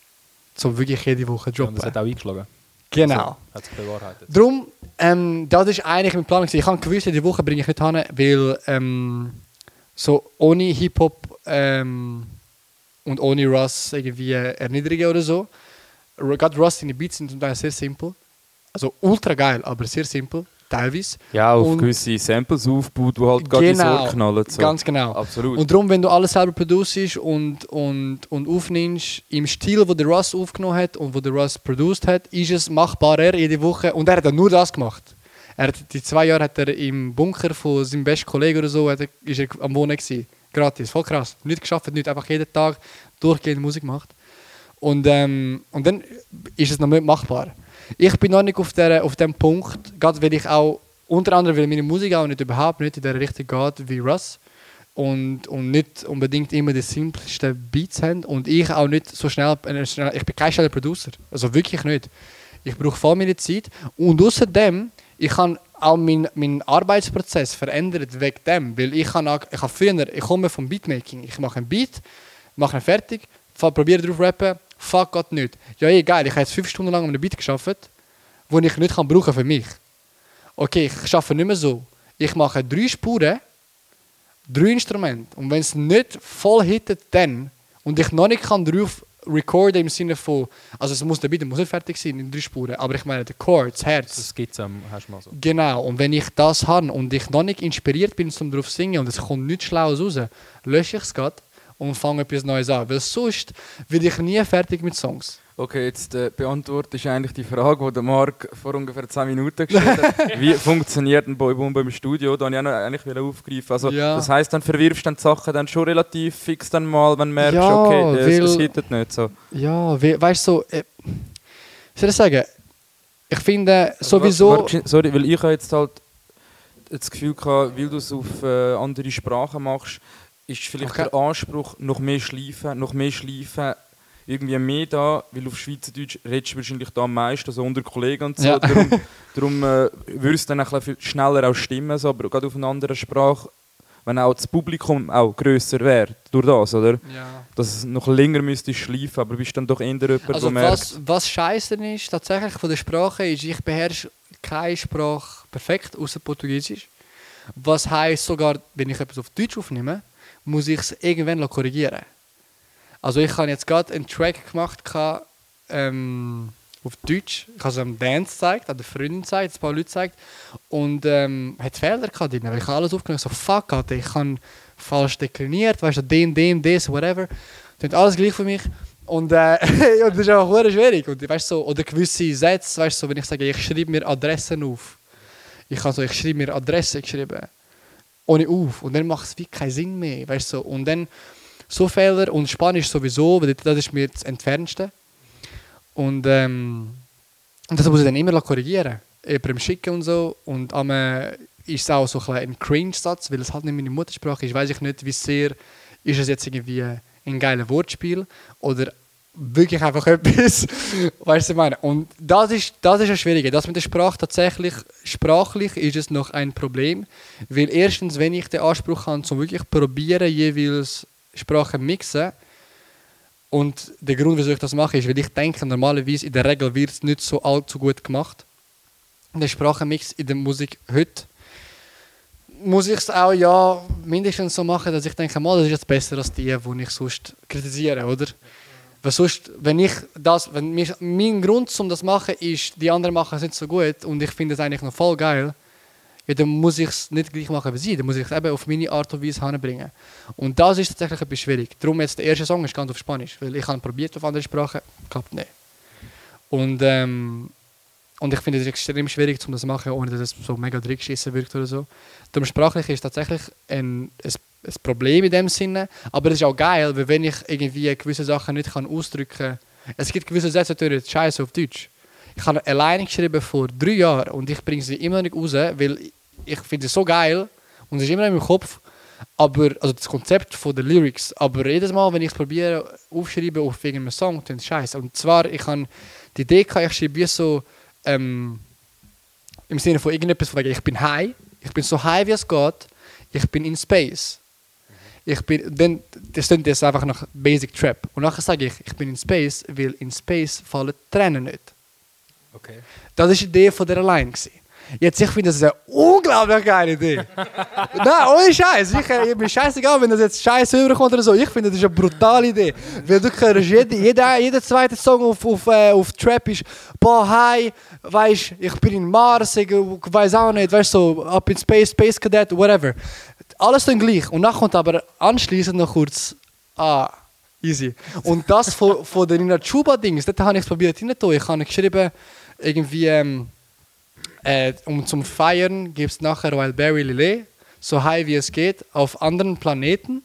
So wirklich jede Woche Und droppen. das hat auch eingeschlagen. Genau. So, hat sich bewahrheitet. Darum, ähm, das ist eigentlich mein Plan gewesen. Ich habe gewusst, diese Woche bringe ich nicht hin, weil ähm, so ohne Hip-Hop ähm, und ohne Russ irgendwie erniedrigen oder so. R- Gerade Russ in den Beats sind zum Teil sehr simpel. Also ultra geil, aber sehr simpel, teilweise. Ja, auf Und- gewisse Samples aufgebaut, die halt gerade ins Genau, Ohr knallen. So. Ganz genau. Absolut. Und darum, wenn du alles selber produzierst und, und, und aufnimmst, im Stil, wo der Russ aufgenommen hat und wo der Russ produced hat, ist es machbarer jede Woche. Und er hat dann nur das gemacht. Er hat, die zwei Jahre hat er im Bunker von seinem besten Kollegen oder so hat er, ist er am Wohnen gewesen. Gratis, voll krass. Nicht geschafft, nicht einfach jeden Tag durchgehend Musik gemacht. Und, ähm, und dann ist es noch nicht machbar. Ich bin noch nicht auf, der, auf dem Punkt, gerade weil ich auch, unter anderem, weil meine Musik auch nicht überhaupt nicht in der Richtung geht wie Russ und, und nicht unbedingt immer die simpelsten Beats haben und ich auch nicht so schnell, äh, schnell ich bin kein schneller Producer, also wirklich nicht. Ich brauche voll meine Zeit und außerdem, ich habe auch meinen mein Arbeitsprozess verändert wegen dem, weil ich habe ich habe früher, ich komme vom Beatmaking, ich mache einen Beat, mache ihn fertig, probiere drauf rappen, fuck Gott nicht. Ja, eh geil, ich habe jetzt fünf Stunden lang an einem Beat gearbeitet, den ich nicht kann brauchen für mich. Okay, ich arbeite nicht mehr so. Ich mache drei Spuren, drei Instrumente. Und wenn es nicht voll hittet, dann, und ich noch nicht kann drauf recorden im Sinne von, also es muss der Beat muss nicht fertig sein in drei Spuren, aber ich meine, der Chord, das Herz. Das gibt es ähm, hast du mal so. Genau, und wenn ich das habe und ich noch nicht inspiriert bin, um drauf zu singen und es kommt nichts Schlaues raus, lösche ich es gerade und fange etwas Neues an. Weil sonst werde ich nie fertig mit Songs. Okay, jetzt äh, beantwortest du eigentlich die Frage, die der Marc vor ungefähr zehn Minuten gestellt hat. Wie funktioniert ein Boy Bumba im Studio? Da wollte ich auch noch eigentlich wieder aufgreifen. Also, Ja. Das heisst, dann verwirfst du dann die Sachen dann schon relativ fix dann mal, wenn du merkst, Ja, okay, es, es weil- hittet nicht so. Ja, we weißt du, so, äh, wie soll ich sagen? Ich finde Also, sowieso. wa- warte, sorry, weil ich habe jetzt halt das Gefühl gehabt, weil du es auf äh, andere Sprachen machst, ist vielleicht Okay. der Anspruch, noch mehr schleifen, noch mehr schleifen, irgendwie mehr da, weil auf Schweizerdeutsch redest du wahrscheinlich da am meisten, also unter Kollegen und so. Ja. Darum, darum äh, würde es dann ein bisschen schneller auch stimmen, so, aber gerade auf einer anderen Sprache, wenn auch das Publikum auch grösser wäre, durch das, oder? Ja. Dass es noch länger müsste schleifen, aber bist dann doch eher jemand, Also der merkt... was, was scheiße ist tatsächlich von der Sprache ist, ich beherrsche keine Sprache perfekt, außer Portugiesisch. Was heisst sogar, wenn ich etwas auf Deutsch aufnehme, muss ich es irgendwann korrigieren. Also ich habe jetzt gerade einen Track gemacht gehabt, ähm, auf Deutsch. Ich habe es am Dance gezeigt, an der Freundin gezeigt, ein paar Leute gezeigt und ähm, hat Fehler gehabt drin, weil ich habe alles aufgenommen, so fuck, Alter, ich habe falsch dekliniert, weißt du, dem, dem, das, whatever. Das ist alles gleich für mich. Und, äh, und das ist auch verdammt schwierig. Und, weißt, so, oder gewisse Sätze, weißt, so, wenn ich sage, ich schreibe mir Adressen auf. Ich habe so, ich schreibe mir Adressen geschrieben. Ohne auf. Und dann macht es wie keinen Sinn mehr. Weißt, so. Und dann so Fehler. Und Spanisch sowieso, weil das ist mir das Entfernendste. Und, ähm, und das muss ich dann immer korrigieren. Jemandem schicken und so. Und am ist es auch so ein, ein Cringe-Satz, weil es halt nicht meine Muttersprache ist. Weiß ich nicht, wie sehr ist es jetzt irgendwie ein geiles Wortspiel oder wirklich einfach etwas, weißt du, was ich meine? Und das ist, das ist das Schwierige. Das mit der Sprache tatsächlich, sprachlich ist es noch ein Problem, weil erstens, wenn ich den Anspruch habe, zum wirklich probieren, jeweils Sprachen mixen, und der Grund, wieso ich das mache, ist, weil ich denke, normalerweise in der Regel wird es nicht so allzu gut gemacht. Der Sprachenmix in der Musik heute muss ich es auch ja mindestens so machen, dass ich denke, mal, das ist jetzt besser als die, die ich sonst kritisiere, oder? Weil sonst, wenn ich das, wenn mich, mein Grund, um das zu machen, ist, die anderen machen es nicht so gut und ich finde es eigentlich noch voll geil, ja, dann muss ich es nicht gleich machen wie sie. Dann muss ich es eben auf meine Art und Weise hinbringen. Und das ist tatsächlich etwas schwierig. Darum jetzt der erste Song ist ganz auf Spanisch, weil ich habe probiert auf andere Sprachen, klappt nicht. Und, ähm, und ich finde es extrem schwierig, um das zu machen, ohne dass es so mega Trickschissen wirkt oder so. Darum sprachlich ist tatsächlich ein, ein, ein Problem in dem Sinne, aber es ist auch geil, weil wenn ich irgendwie gewisse Sachen nicht kann ausdrücken kann, es gibt gewisse Sätze, die scheiße auf Deutsch. Ich habe alleine geschrieben vor drei Jahren und ich bringe sie immer noch nicht raus, weil ich finde es so geil und es ist immer noch in meinem Kopf, aber, also das Konzept von den Lyrics, aber jedes Mal, wenn ich es probiere aufschreiben auf irgendeinem Song, dann ist es scheiße. Und zwar, ich habe die Idee gehabt, ich schreibe wie so, ähm, im Sinne von irgendetwas, von ich bin high, ich bin so high wie es geht, ich bin in Space. Ich bin, dann, das klingt jetzt einfach nach Basic Trap. Und nachher sage ich, ich bin in Space, weil in Space fallen Tränen nicht. Okay. Das war die Idee von dieser Line. Jetzt, ich finde, das ist eine unglaublich geile Idee. Nein, ohne Scheiß. Ich, ich bin scheißegal, wenn das jetzt scheiße rüberkommt oder so. Ich finde, das ist eine brutale Idee. Weil du kannst, jeder, jeder, jeder zweite Song auf, auf, äh, auf Trap ist, boah, hi, weißt, ich bin in Mars, ich weiß auch nicht, weißt so, up in Space, Space Cadet, whatever. Alles dann gleich. Und dann kommt aber anschließend noch kurz, ah, easy. Und das von, von den Nina Chuba-Dings, das habe ich probiert hinzutun. Ich habe geschrieben, irgendwie, ähm, Äh, um zum Feiern gibt es nachher Wildberry Lillet, so high wie es geht, auf anderen Planeten.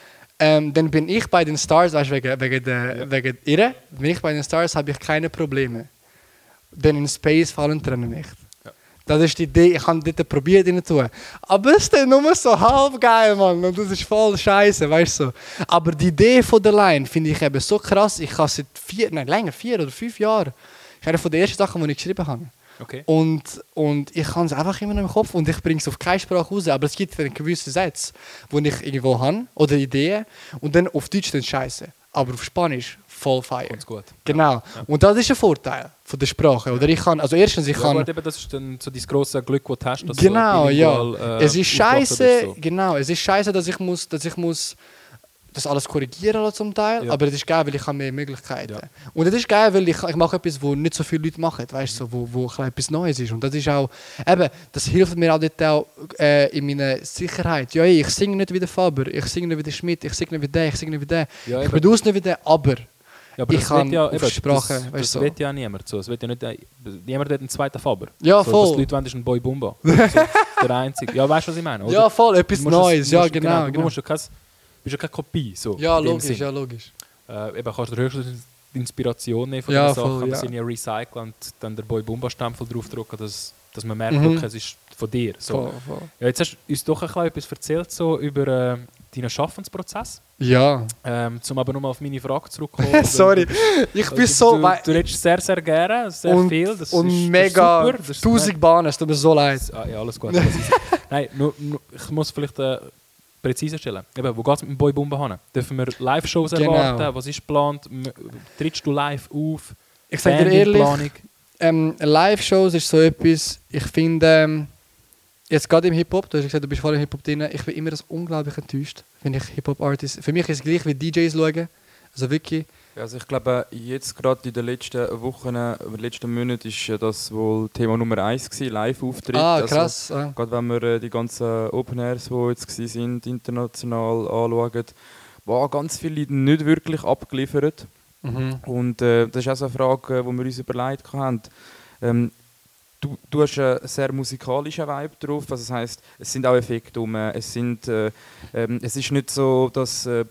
Ähm, dann bin ich bei den Stars, weißt, wegen, wegen, der, ja. wegen ihrer, bin ich bei den Stars, habe ich keine Probleme. Denn in Space fallen Tränen nicht. Ja. Das ist die Idee, ich habe dort probiert zu tun. Aber es ist dann nur so halb geil, Mann. Und das ist voll scheiße, weißt du. Aber die Idee von der Line finde ich eben so krass. Ich habe seit vier, nein, länger, vier oder fünf Jahren. Das ist eine von den ersten Sachen, die ich geschrieben habe. Okay. Und, und ich habe es einfach immer noch im Kopf und ich bringe es auf keine Sprache raus. Aber es gibt einen gewissen Sätze, die ich irgendwo habe oder Ideen. Und dann auf Deutsch dann scheiße. Aber auf Spanisch voll fire. Ganz gut. Genau. Ja. Und das ist ein Vorteil von der Sprache. Oder ich kann, also erstens, ich ja, kann... Eben, das ist dann so dein grosses Glück, das du hast. Dass genau, so ja. Äh, es ist scheiße, so. genau. Es ist scheiße, dass ich muss, dass ich muss das alles korrigieren lassen zum Teil, ja. aber es ist geil, weil ich habe mehr Möglichkeiten. Ja. Und es ist geil, weil ich, ich mache etwas, was nicht so viele Leute machen, weißt, so, wo, wo etwas Neues ist. Und das ist auch, eben, das hilft mir auch, dort auch äh, in meiner Sicherheit. Ja, ich singe nicht wie der Faber, ich singe nicht wie der Schmidt, ich singe nicht wie der, ich singe nicht wie der. Ja, ich produce nicht wie der, aber, ja, aber ich kann ja, auf eben, Sprache, das, weißt das so. will ja niemand so. Es wird ja nicht, niemand hat einen zweiten Faber. Ja, so, voll. Was die Leute wollen, ist ein Boy Bumba. So, der Einzige. Ja, weißt du, was ich meine? Oder? Ja, voll, etwas Neues, es, ja, musst, genau. Du genau. musst ja kein, bist ja keine Kopie. So, ja, in dem logisch, Sinn. ja, logisch. Äh, eben kannst du höchstens Inspiration nehmen von Ja, den Sachen, voll, aber ja. sind ja recyceln und dann der Boy Bumba Stempel draufdrücken, dass, dass man merkt, Mhm. okay, es ist von dir. So. Voll, voll. Ja, jetzt hast du uns doch ein bisschen etwas erzählt so über äh, deinen Schaffensprozess. Ja. Ähm, um aber nochmal auf meine Frage zurückzukommen. Sorry, ich bin also, so... Du, du redest sehr, sehr gerne, sehr und, viel. Das und ist, mega das ist super. Das ist, tausend Bahnen, es tut mir so leid. Ah, ja, alles gut. Alles Nein, nur, nur, ich muss vielleicht äh, präziser stellen. Eben, wo geht es mit dem Boy Bumba hin? Dürfen wir Live-Shows Genau. erwarten? Was ist geplant? M- Trittst du live auf? Ich sage dir Band in ehrlich, Planung? ähm, Live-Shows ist so etwas, ich finde, ähm, jetzt gerade im Hip-Hop, du hast gesagt, du bist voll im Hip-Hop drin, ich bin immer das unglaublich enttäuscht, wenn ich Hip-Hop-Artists, für mich ist es gleich wie D Js schauen, also wirklich. Also ich glaube, jetzt gerade in den letzten Wochen, in den letzten Monaten war das wohl Thema Nummer eins gewesen, Live-Auftritt. Ah, krass. Also, ah. gerade wenn wir äh, die ganzen Open Airs, die jetzt waren, international anschauen, war ganz viele nicht wirklich abgeliefert. Mhm. Und äh, das ist auch so eine Frage, die wir uns überlegt haben. Ähm, du, du hast einen sehr musikalischen Vibe drauf, also das heisst, es sind auch Effekte um, es sind, äh, ähm, es ist nicht so das äh,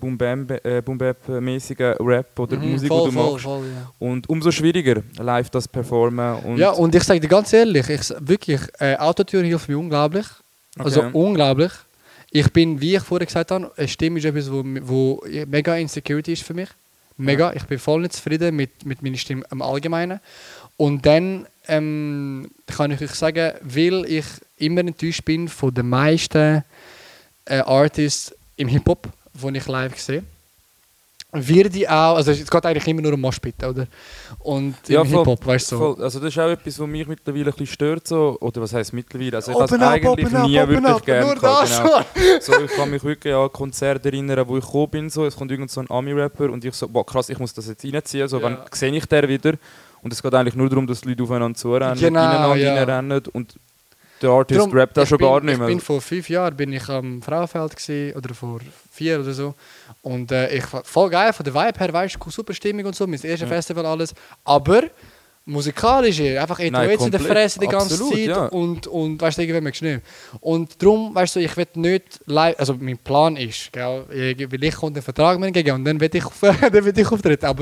Boom-Bap-mäßige Rap oder Mhm, Musik, voll, die du voll, machst. voll, ja. Und umso schwieriger, live das performen. Und Ja, und ich sage dir ganz ehrlich, ich, wirklich, äh, Autotune hilft mir unglaublich, also Okay. unglaublich. Ich bin, wie ich vorher gesagt habe, eine Stimme ist etwas, wo, wo mega Insecurity ist für mich. Mega, ich bin voll nicht zufrieden mit, mit meiner Stimme im Allgemeinen. Und dann ähm, kann ich euch sagen, weil ich immer enttäuscht bin von den meisten äh, Artists im Hip-Hop, die ich live sehe. wird ich auch, also es geht eigentlich immer nur um Moshpit, oder? Und Ja, im voll, Hip-Hop, weißt du so. voll. Also das ist auch etwas, was mich mittlerweile ein bisschen stört. So. Oder was heisst mittlerweile? Also ich Open habe up, es eigentlich open up, nie open wirklich up, gerne nur gehabt. das Genau. schon. So, ich kann mich wirklich an Konzerte erinnern, wo ich gekommen bin. So. Es kommt irgend so ein Ami-Rapper und ich so, boah krass, ich muss das jetzt reinziehen. So, Ja. wann sehe ich den wieder? Und es geht eigentlich nur darum, dass die Leute aufeinander zurennen, Genau, ineinander ja. reinrennen und der Artist Darum, rappt auch ich schon bin, gar nicht Ich mehr. bin vor fünf Jahren bin ich am Frauenfeld gewesen, oder vor vier oder so. Und äh, ich war voll geil von der Vibe her, weißt du, super Stimmung und so, mein erstes Ja. Festival alles. Aber musikalisch eh, einfach Nein, jetzt in der komplett, Fresse die ganze absolut, Zeit ja. und, und weißt du, irgendwann merkst du nicht. Und darum, weißt du, ich will nicht live, also mein Plan ist, gell, ich, weil ich kommt den Vertrag mit gegen und dann will ich, dann will ich auftreten. Aber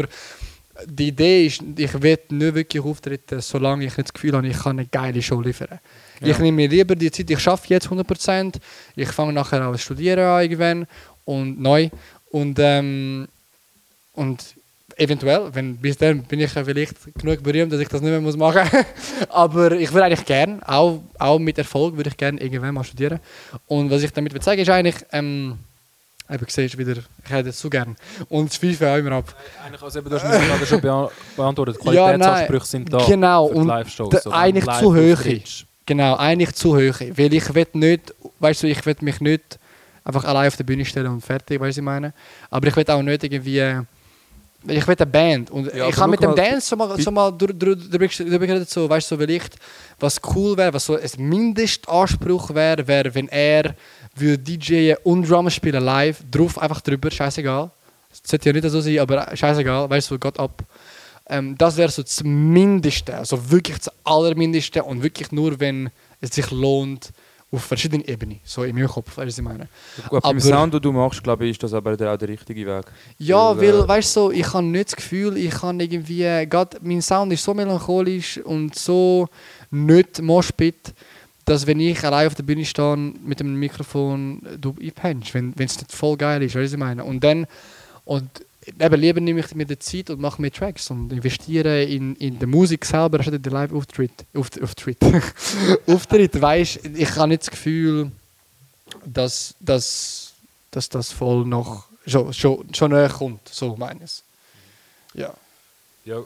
die Idee ist, ich will nicht wirklich auftreten, solange ich nicht das Gefühl habe, ich kann eine geile Show liefern. Ja. Ich nehme mir lieber die Zeit, ich arbeite jetzt hundert Prozent, ich fange nachher auch das Studieren an irgendwann und neu und, ähm, und eventuell, wenn, bis dann bin ich ja vielleicht genug berühmt, dass ich das nicht mehr muss machen muss. Aber ich würde eigentlich gerne, auch, auch mit Erfolg, würde ich gerne irgendwann mal studieren. Und was ich damit will sagen ist eigentlich, ähm, eben, siehst du wieder, ich hätte es so gern. Und das pfeife auch immer ab. Eigentlich, also eben, du hast mir gerade schon bea beantwortet. Ja, nein, Qualitätsansprüche sind da genau, für die und Live-Shows. der- so, wenn eigentlich live zu hoch. auftrittst. Genau, eigentlich zu hoch. Weil ich will nicht, weißt du, ich will mich nicht einfach allein auf der Bühne stellen und fertig, weißt du, was ich meine. Aber ich will auch nicht irgendwie, ich will eine Band. Und Ja, ich aber habe mit schau dem mal, Dance so mal, so mal durch, durch, durch, durch, durch so, weißt du, so vielleicht, was cool wäre, was so ein Mindestanspruch wäre, wäre, wenn er würde D J und Drums spielen live, drauf, einfach drüber, scheißegal. Das sollte ja nicht so sein, aber scheißegal, weißt du, so geht ab. Ähm, das wäre so das Mindeste, also wirklich das Allermindeste und wirklich nur, wenn es sich lohnt, auf verschiedenen Ebenen, so in meinem Kopf, weißt du, was ich meine. Gut, beim aber- Sound, den du machst, glaube ich, ist das aber der, auch der richtige Weg. Ja, Weil, weil, äh, weißt du, so, ich habe nicht das Gefühl, ich kann irgendwie, grad, mein Sound ist so melancholisch und so nicht Moshpit, dass wenn ich allein auf der Bühne stehe mit dem Mikrofon, du einpennst, wenn es nicht voll geil ist, weißt du, was ich meine. Und dann, und eben lieber nehme ich mir die Zeit und mache mehr Tracks und investiere in, in die Musik selber, statt in den Live-Auftritt. Auf, Auftritt. Auftritt, weißt du, ich habe nicht das Gefühl, dass, dass, dass das voll noch schon, schon, schon näher kommt, so meines. Ja. Ja.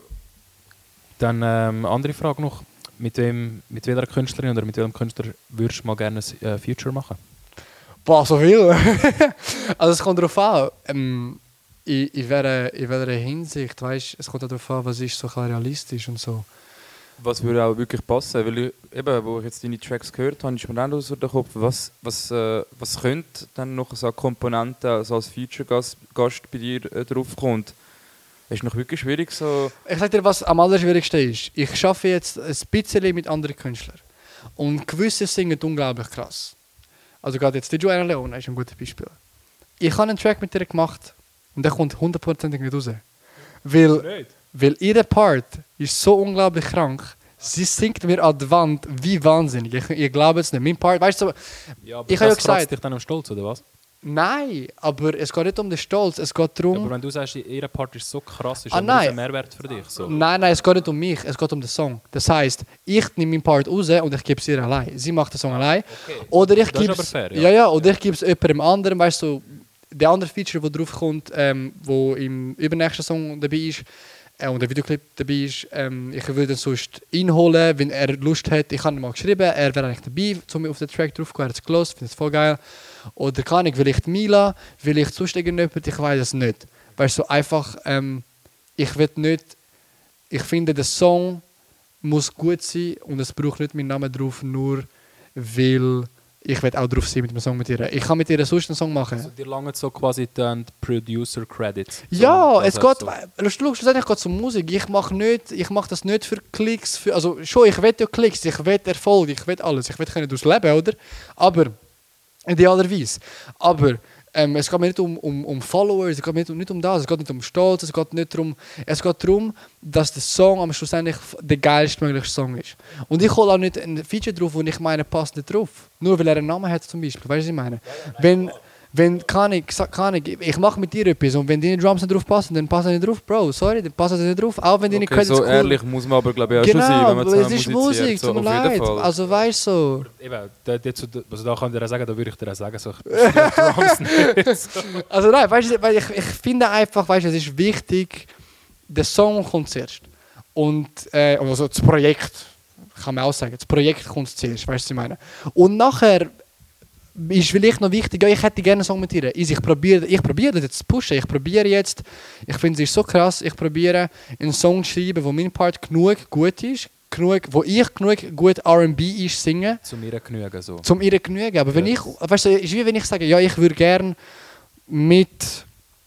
Dann ähm, andere Frage noch. Mit, wem, mit welcher Künstlerin oder mit welchem Künstler würdest du mal gerne ein äh, Feature machen? Boah, so viel. Also es kommt darauf an. Ähm, in, in, welcher, in welcher Hinsicht, weißt, es kommt auch darauf an, was ist so ein bisschen realistisch und so. Was würde auch wirklich passen? Weil ich, eben, wo ich jetzt deine Tracks gehört habe, ist mir dann aus dem Kopf, was, was, äh, was könnte dann noch so eine Komponente, so als Feature-Gast Gast bei dir äh, draufkommt? Es ist noch wirklich schwierig so... Ich sag dir, was am allerschwierigsten ist. Ich arbeite jetzt ein bisschen mit anderen Künstlern. Und gewisse singen unglaublich krass. Also gerade jetzt die Joanna Leone ist ein gutes Beispiel. Ich habe einen Track mit ihr gemacht und der kommt hundertprozentig nicht raus. Weil, weil ihr Part ist so unglaublich krank. Sie singt mir an die Wand wie wahnsinnig. Ich, ich glaube es nicht. Mein Part, weißt du, so, Ja, aber Ich habe ja das kratzt gesagt- dich dann am Stolz, oder was? nein, aber es geht nicht um den Stolz. Es geht Ja, aber darum. wenn du sagst, ihre Part ist so krass, ist Ah, das nein. ein Mehrwert für dich. So. Nein, nein, es geht nicht um mich, es geht um den Song. Das heisst, ich nehme meinen Part raus und ich gebe es ihr allein. Sie macht den Song allein. Okay. Oder ich Das ist gebe aber es. fair, ja. ja. ja, oder ich gebe es jemandem anderen, weißt du, der andere Feature, der drauf kommt, ähm, wo im übernächsten Song dabei ist äh, und der Videoclip dabei ist, ähm, ich würde ihn sonst ihn holen, wenn er Lust hat. Ich habe ihm mal geschrieben, er wäre eigentlich dabei, um auf den Track drauf zu gehen, er hat es gehört, finde es voll geil. Oder kann ich, vielleicht Mila, vielleicht sonst irgendjemand, ich weiß es nicht. Weißt du, so einfach, ähm, ich will nicht, ich finde, der Song muss gut sein und es braucht nicht meinen Namen drauf, nur weil ich will auch drauf sein mit dem Song mit ihr. Ich kann mit ihr sonst einen Song machen. Also dir langen so quasi dann die Producer Credits. Ja, So, es das geht, heißt so. Schlu- schlussendlich geht es um Musik. Ich mache nicht, ich mache das nicht für Klicks, für, also schon, ich will ja Klicks, ich will Erfolg, ich will alles, ich will können daraus leben, oder? Aber, idealerweise. Aber, ähm, es geht mir nicht um, um, um Followers, es geht mir nicht um, nicht um das, es geht nicht um Stolz, es geht nicht darum, es geht darum, dass der Song am schlussendlich der geilstmögliche Song ist. Und ich hole auch nicht ein Feature drauf, wo ich meine, passt nicht drauf. Nur weil er einen Namen hat zum Beispiel, weißt du, was ich meine? Wenn, Wenn, kann ich, kann ich, ich mache mit dir etwas und wenn deine Drums nicht drauf passen, dann passen sie nicht drauf, Bro, sorry, dann passen sie nicht drauf, auch wenn deine Okay, Credits so cool. ehrlich muss man aber glaube ich auch Genau, schon sein, wenn man es zusammen ist musiziert, Musik, so, tut mir auf jeden leid. Fall. Also weißt du. So. Eben, da, dazu, also da kann ich dir auch sagen, da würde ich dir auch sagen, so, ich Drums nicht. So. Also nein, weißt du, weil ich, ich finde einfach, weißt du, es ist wichtig, der Song kommt zuerst. Und äh, also das Projekt, kann man auch sagen, das Projekt kommt zuerst, weißt du, was ich meine. Und nachher ist vielleicht noch wichtig, ja, ich hätte gerne einen Song mit dir. Ich probiere ich probiere das jetzt zu pushen. Ich probiere jetzt, ich finde es ist so krass, ich probiere einen Song zu schreiben, wo mein Part genug gut ist, genug, wo ich genug gut R and B ist singen. Zu mir genügen, so. Zum ihr genügen. Aber wenn Ja. ich, weißt du, ist wie wenn ich sage, ja, ich würde gerne mit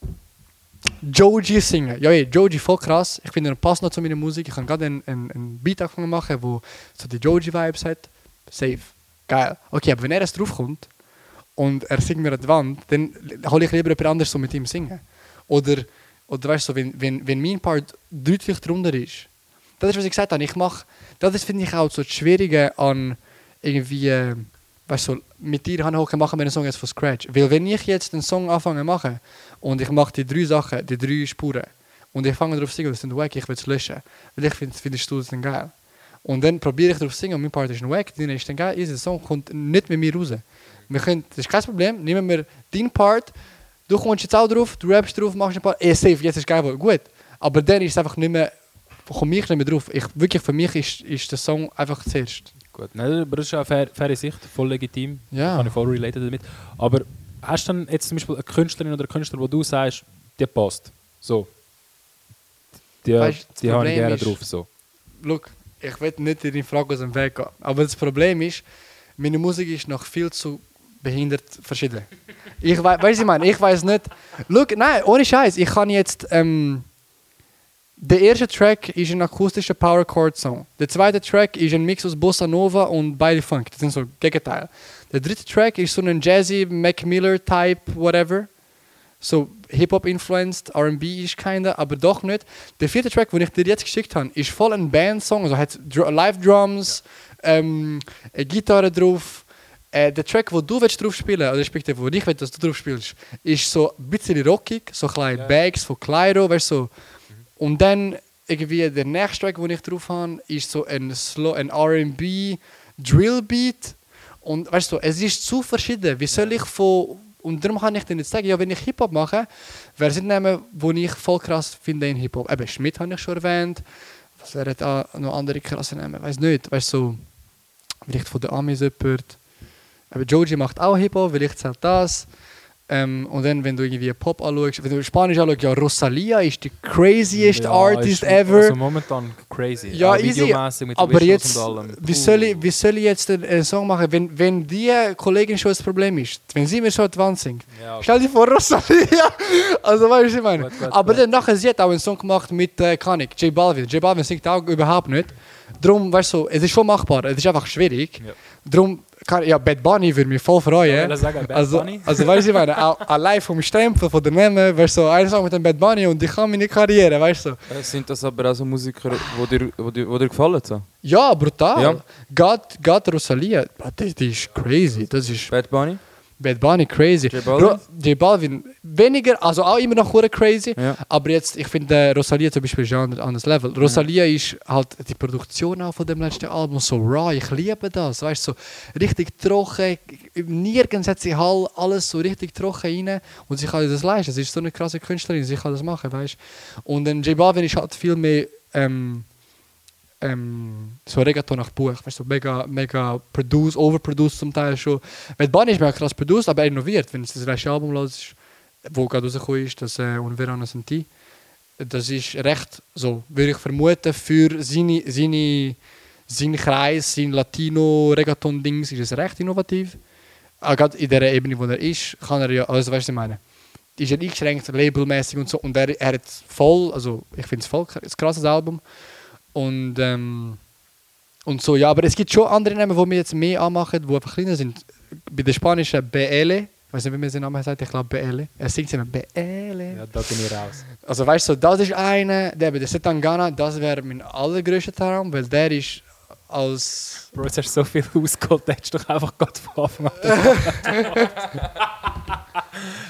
Joji singen. Ja, ja, Joji voll krass. Ich finde, er passt noch zu meiner Musik. Ich kann gerade einen, einen, einen Beat anfangen machen, wo so die Joji-Vibes hat. Safe. Geil. Okay, aber wenn er erst draufkommt und er singt mir an die Wand, dann hole ich lieber jemand anderes so mit ihm singen. Oder, oder weißt du, so, wenn, wenn, wenn mein Part deutlich drunter ist. Das ist, was ich gesagt habe. Ich mache, das ist, finde ich, auch so das Schwierige an irgendwie, äh, weißt du, so, mit dir hocken machen wir einen Song jetzt von Scratch. Weil wenn ich jetzt einen Song anfange zu machen und ich mache die drei Sachen, die drei Spuren und ich fange drauf zu singen, das sind wack, ich will es löschen. Weil ich finde, findest du das dann geil. Und dann probiere ich drauf zu singen und mein Part ist wack, dann ist dann geil, der Song kommt nicht mit mir raus. Wir können, das ist kein Problem, nehmen wir deinen Part, du kommst jetzt auch drauf, du rappst drauf, machst ein paar, eh safe, jetzt ist geil, gut. Aber dann ist es einfach nicht mehr, komme ich nicht mehr drauf. Ich, wirklich, für mich ist, ist der Song einfach zuerst. Gut, nein, aber das ist eine faire, faire Sicht, voll legitim. Ja. Kann ich voll related damit. Aber hast du dann jetzt zum Beispiel eine Künstlerin oder einen Künstler, wo du sagst, der passt? So. Die, Weißt, das die habe ich Problem gerne ist- drauf. So. Look, ich will nicht in die Frage aus dem Weg gehen. Aber das Problem ist, meine Musik ist noch viel zu behindert verschieden. Ich weiß, weißt du, ich meine, ich weiß nicht. Look, nein, ohne Scheiß, ich kann jetzt. Ähm, der erste Track ist ein akustischer Power Chord Song. Der zweite Track ist ein Mix aus Bossa Nova und Baile Funk. Das sind so Gegenteile. Der dritte Track ist so ein Jazzy Mac Miller Type whatever. So Hip-Hop influenced, R and B ist kinda, aber doch nicht. Der vierte Track, den ich dir jetzt geschickt habe, ist voll ein Band-Song, also hat Dr- Live-Drums, ähm, eine Gitarre drauf. Äh, der Track, wo du willst drauf spielen, oder respektive wo ich will, dass du drauf spielst, ist so ein bisschen rockig, so kleine Ja. Bags von Clyro, weißt du. So. Und dann irgendwie der nächste Track, den ich drauf habe, ist so ein Slow, ein R and B Drill Beat. Und weißt du, es ist zu verschieden. Wie soll ich von und darum kann ich dir nicht sagen, ja, wenn ich Hip-Hop mache, wer sind Namen, die ich voll krass finde in Hip-Hop? Eben, Schmidt habe ich schon erwähnt. Was wären da noch andere krasse Namen? Weiß nicht. Weißt du, so, vielleicht von den Amis jemand. Aber Joji macht auch Hip-Hop, vielleicht zählt das. Ähm, und dann, wenn du irgendwie Pop anschaust, wenn du Spanisch anschaust, ja, Rosalia ist die craziest Ja, Artist ist, ever. Also momentan crazy. Ja, Auch easy. videomässig mit Aber Visuals jetzt, und allem. wie Puh. soll, ich, wie soll ich jetzt einen, einen Song machen, wenn, wenn die Kollegin schon das Problem ist? Wenn sie mir schon die Wand singt. Ja, okay. Stell dir vor, Rosalia. Also, weißt du, was ich meine? Gut, gut, Aber gut. dann nachher, sie hat auch einen Song gemacht mit, äh, kann ich, J Balvin. J Balvin singt auch überhaupt nicht. Darum, weißt du, es ist schon machbar, es ist einfach schwierig. Ja. Darum, kann, ja, Bad Bunny würde mich voll freuen. Ich sagen, Bad Also, Bunny. also weißt du, ich meine, auch allein vom Stempel, von der Namen, weißt du, ein Song mit dem Bad Bunny und ich kann meine Karriere, weißt du. Äh, Sind das aber auch so Musiker, die dir, wo dir, wo dir gefallen? So? Ja, brutal. Ja. God, God Rosalia, die, die ist crazy. Das ist Bad Bunny? Bad Bunny crazy. J Balvin? Ro- J Balvin weniger, also auch immer noch hure crazy. Ja. Aber jetzt, ich finde äh, Rosalia zum Beispiel ist ein anderes- anderes Level. Rosalia ist halt die Produktion auch von dem letzten Album so raw. Ich liebe das, weißt du, so richtig trocken. Nirgends hat sie Hall, alles so richtig trocken rein. Und sie kann das leisten. Sie ist so eine krasse Künstlerin, sie kann das machen, weißt du. Und dann J Balvin ist halt viel mehr ähm, ähm, so Reggaeton nach Buch, weißt du, mega, mega produced, overproduced zum Teil schon. Bad Bunny ist mega krass produced, aber innoviert. Wenn du das letzte Album hörst, wo gerade rausgekommen ist, das äh, «Un verano sentì», das ist recht, so würde ich vermuten, für seine, seine, seinen Kreis, sein Latino-Reggaeton-Dings ist es recht innovativ. Auch gerade in der Ebene, wo er ist, kann er ja, also weißt du, was ich meine, ist er eingeschränkt, labelmäßig und so, und er, er hat voll, also ich finde es voll ein krasses Album. Und, ähm, und so, ja, aber es gibt schon andere Namen, die wir jetzt mehr anmachen, die einfach kleiner sind. Bei der spanischen B L, ich weiß nicht, wie man seinen Namen sagt, ich glaube B L. Er singt immer B L. Ja, da bin ich raus. Also weißt du, das ist einer, der bei der Setangana, das wäre mein allergrößter Traum, weil der ist als... Bro, jetzt hast du so viel ausgeholt, da hättest du doch einfach gerade von Anfang an.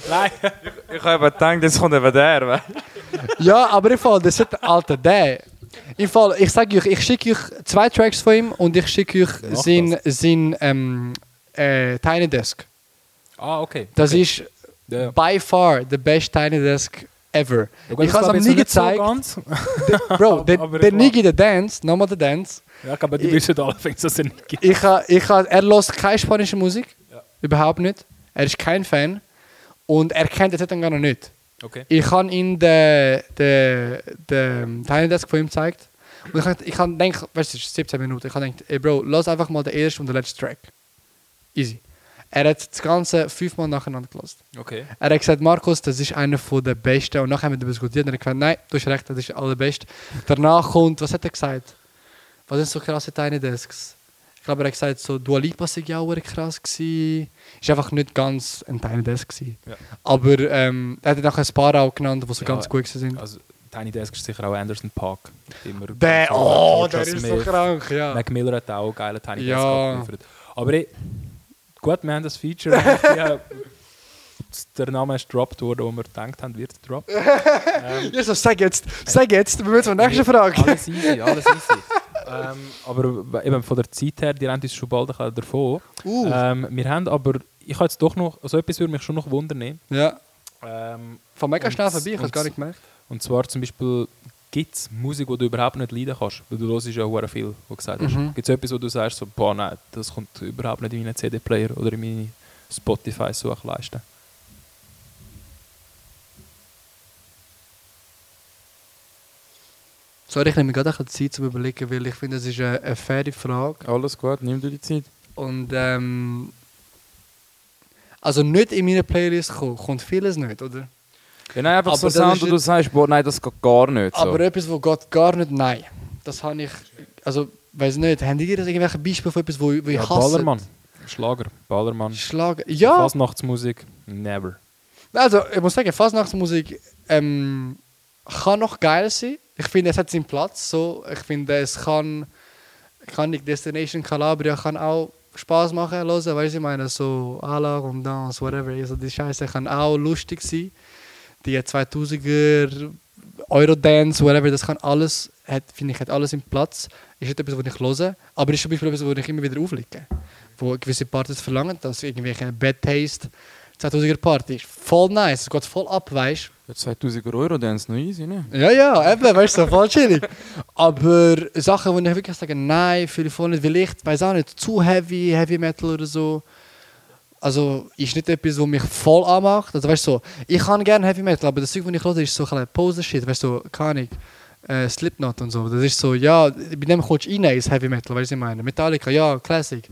Nein. Ich habe eben gedacht, jetzt kommt eben der. Weißt? Ja, aber im Fall, das ist der alte der. Im Fall, ich sage euch, ich schicke euch zwei Tracks von ihm und ich schicke euch Mach sein, sein ähm, äh, Tiny Desk. Ah, okay. Das okay. ist Ja. by far the best Tiny Desk ever. Ja, gut, ich das habe es glaub ihm nie jetzt noch nicht gezeigt. So ganz. Bro, der, Aber der klar. Niggi, der Dance, nochmal der Dance. Ja, aber die Ich- wissen alle, dass es nicht gibt. Ich ha, ich ha, er hört keine spanische Musik. Ja. Überhaupt nicht. Er ist kein Fan. Und er kennt den Titel gar noch nicht. Okay. Ich habe ihm den, den, den Tiny Desk von ihm gezeigt. Und ich habe ich hab gedacht, weißt du, es ist siebzehn Minuten. Ich habe gedacht, ey Bro, lass einfach mal den ersten und den letzten Track. Easy. Er hat das Ganze fünfmal nacheinander gelassen. Okay. Er hat gesagt, Markus, das ist einer der besten. Und nachher haben wir darüber diskutiert und er hat gesagt, nein, du hast recht, das ist der allerbeste. Danach kommt, was hat er gesagt? Was sind so krasse Tiny Desks? Ich glaube, er hat gesagt, so Dua Lipa sei ja auch krass gsi. Ist einfach nicht ganz ein Tiny Desk gsi. Ja. Aber ähm, er hat nachher ein paar auch genannt, die so Ja, ganz gut sind. Also, Tiny Desk ist sicher auch Anderson Park. Immer Der, so oh, Georgia der ist so Smith. krank, ja. Mac Miller hat auch geile Tiny Desk Ja. abgeliefert. Aber ey, gut, wir haben das Feature. ja, der Name ist gedroppt worden, wo wir gedacht haben, wird gedroppt. ähm, Ja, so, sag jetzt, sag jetzt, wir müssen zur nächsten Frage. Alles easy, alles easy. ähm, aber eben von der Zeit her, die rennt uns schon bald ein bisschen davon. Uh. Ähm, wir haben aber, ich habe jetzt doch noch, also etwas würde mich schon noch wundern. Ja, Ähm, von mega Und- schnell vorbei, ich habe es und- gar nicht gemerkt. und zwar zum Beispiel, gibt es Musik, die du überhaupt nicht leiden kannst? Weil du hörst ja sehr viel, was du gesagt hast. Mhm. Gibt es etwas, wo du sagst, so, boah, nein, das kommt überhaupt nicht in meinen C D-Player oder in meine Spotify-Suchleiste? Sorry, ich nehme mir gerade ein bisschen Zeit zum Überlegen, weil ich finde, das ist eine, eine faire Frage. Alles gut, nimm dir die Zeit. Und ähm, also nicht in meine Playlist kommt, kommt vieles nicht, oder? Ja, nein, einfach Aber so das Sound, ist wo du jetzt- sagst, boah, nein, das geht gar nicht. So. Aber etwas, wo geht gar nicht, nein. Das habe ich, also, weiß nicht, habt ihr irgendwelche Beispiele von etwas, wo, wo ich Ja, hasse? Ballermann. Schlager. Ballermann. Schlager. Ja, Fasnachtsmusik. Never. also ich muss sagen, Fasnachtsmusik ähm, kann noch geil sein. Ich finde, es hat seinen Platz. So. Ich finde, es kann, kann nicht Destination Calabria kann auch Spaß machen, hören, weißt du, ich meine, so à la Rondance, whatever, also die Scheiße kann auch lustig sein. Die zweitausender Eurodance, whatever, das kann alles, hat, finde ich, hat alles im Platz. Ist nicht etwas, was ich höre, aber ist zum Beispiel etwas, wo ich immer wieder auflege. Wo gewisse Partys verlangen, dass irgendwelche Bad Taste zweitausender Party ist. Voll nice, es geht voll ab, weißt Ja, zweitausend Euro, dann ist noch easy, ne? du? Ja, ja, eben, weißt du, so voll chillig. Aber Sachen, wo ich wirklich sage, nein, fühle ich voll nicht, weil ich, weiß auch nicht, zu heavy, Heavy Metal oder so. Also, ist nicht etwas, was mich voll anmacht. Also, weißt du, so, ich kann gerne Heavy Metal, aber das Zeug, das ich höre, ist so ein Poser-Shit, weißt du, so, keine Ahnung. Äh, Slipknot und so. Das ist so, ja, bei dem kommst du rein ins Heavy Metal, weißt du, was ich meine? Metallica, ja, Classic.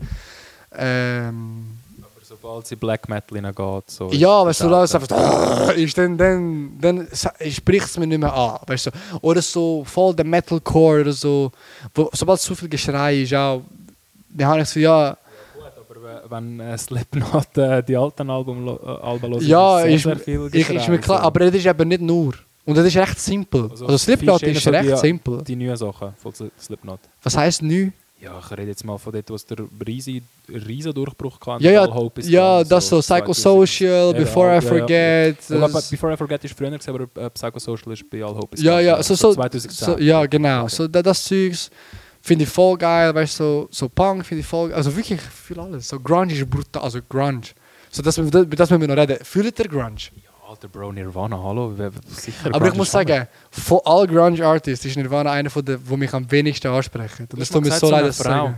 Ähm, Aber sobald sie Black Metal hineingeht, so... ja, ist weißt du, das das einfach, ist dann, dann, dann spricht es mir nicht mehr an, weißt du. Oder so voll der Metalcore oder so, wo, sobald zu viel Geschrei ist, ja, dann habe ich so, ja, Gut, aber wenn äh, Slipknot äh, die alten Album, äh, Alben hören, ja, sehr, ist, sehr viel ich, ist Geschrei, mir klar, so. aber das ist eben nicht nur. Und das ist recht simpel. Also, Also, Slipknot viel ist schöner recht so die- simpel. Die neuen Sachen von Sli- Slipknot. Was heisst neu? Ja, ich rede jetzt mal von dort, was der riesen, riesen Durchbruch kann. Ja, ja, All Hope is ja, Gone, das so Psychosocial, Ja, Before ja, I ja, Forget. Ich glaube, das- Before I Forget ist früher, gewesen, aber äh, Psychosocial ist bei All Hope is Ja, Gone. ja, so, so, zweitausendzehn. so, ja, genau. Okay. So, das, das Zeugs finde ich voll geil, weißt du, so, so Punk finde ich voll geil. Also wirklich viel alles. So Grunge ist brutal, also Grunge. So, das, das, das müssen wir noch reden. Fühlt ihr Grunge? Ja, alter Bro, Nirvana, hallo, wer- sicher. Aber Grunge ich muss ist Hammer. sagen, von all Grunge Artists ist Nirvana einer von der, wo mich am wenigsten ansprechen. Und das hast tut mal mir gesagt, so so eine leid, das zu Frau. sagen.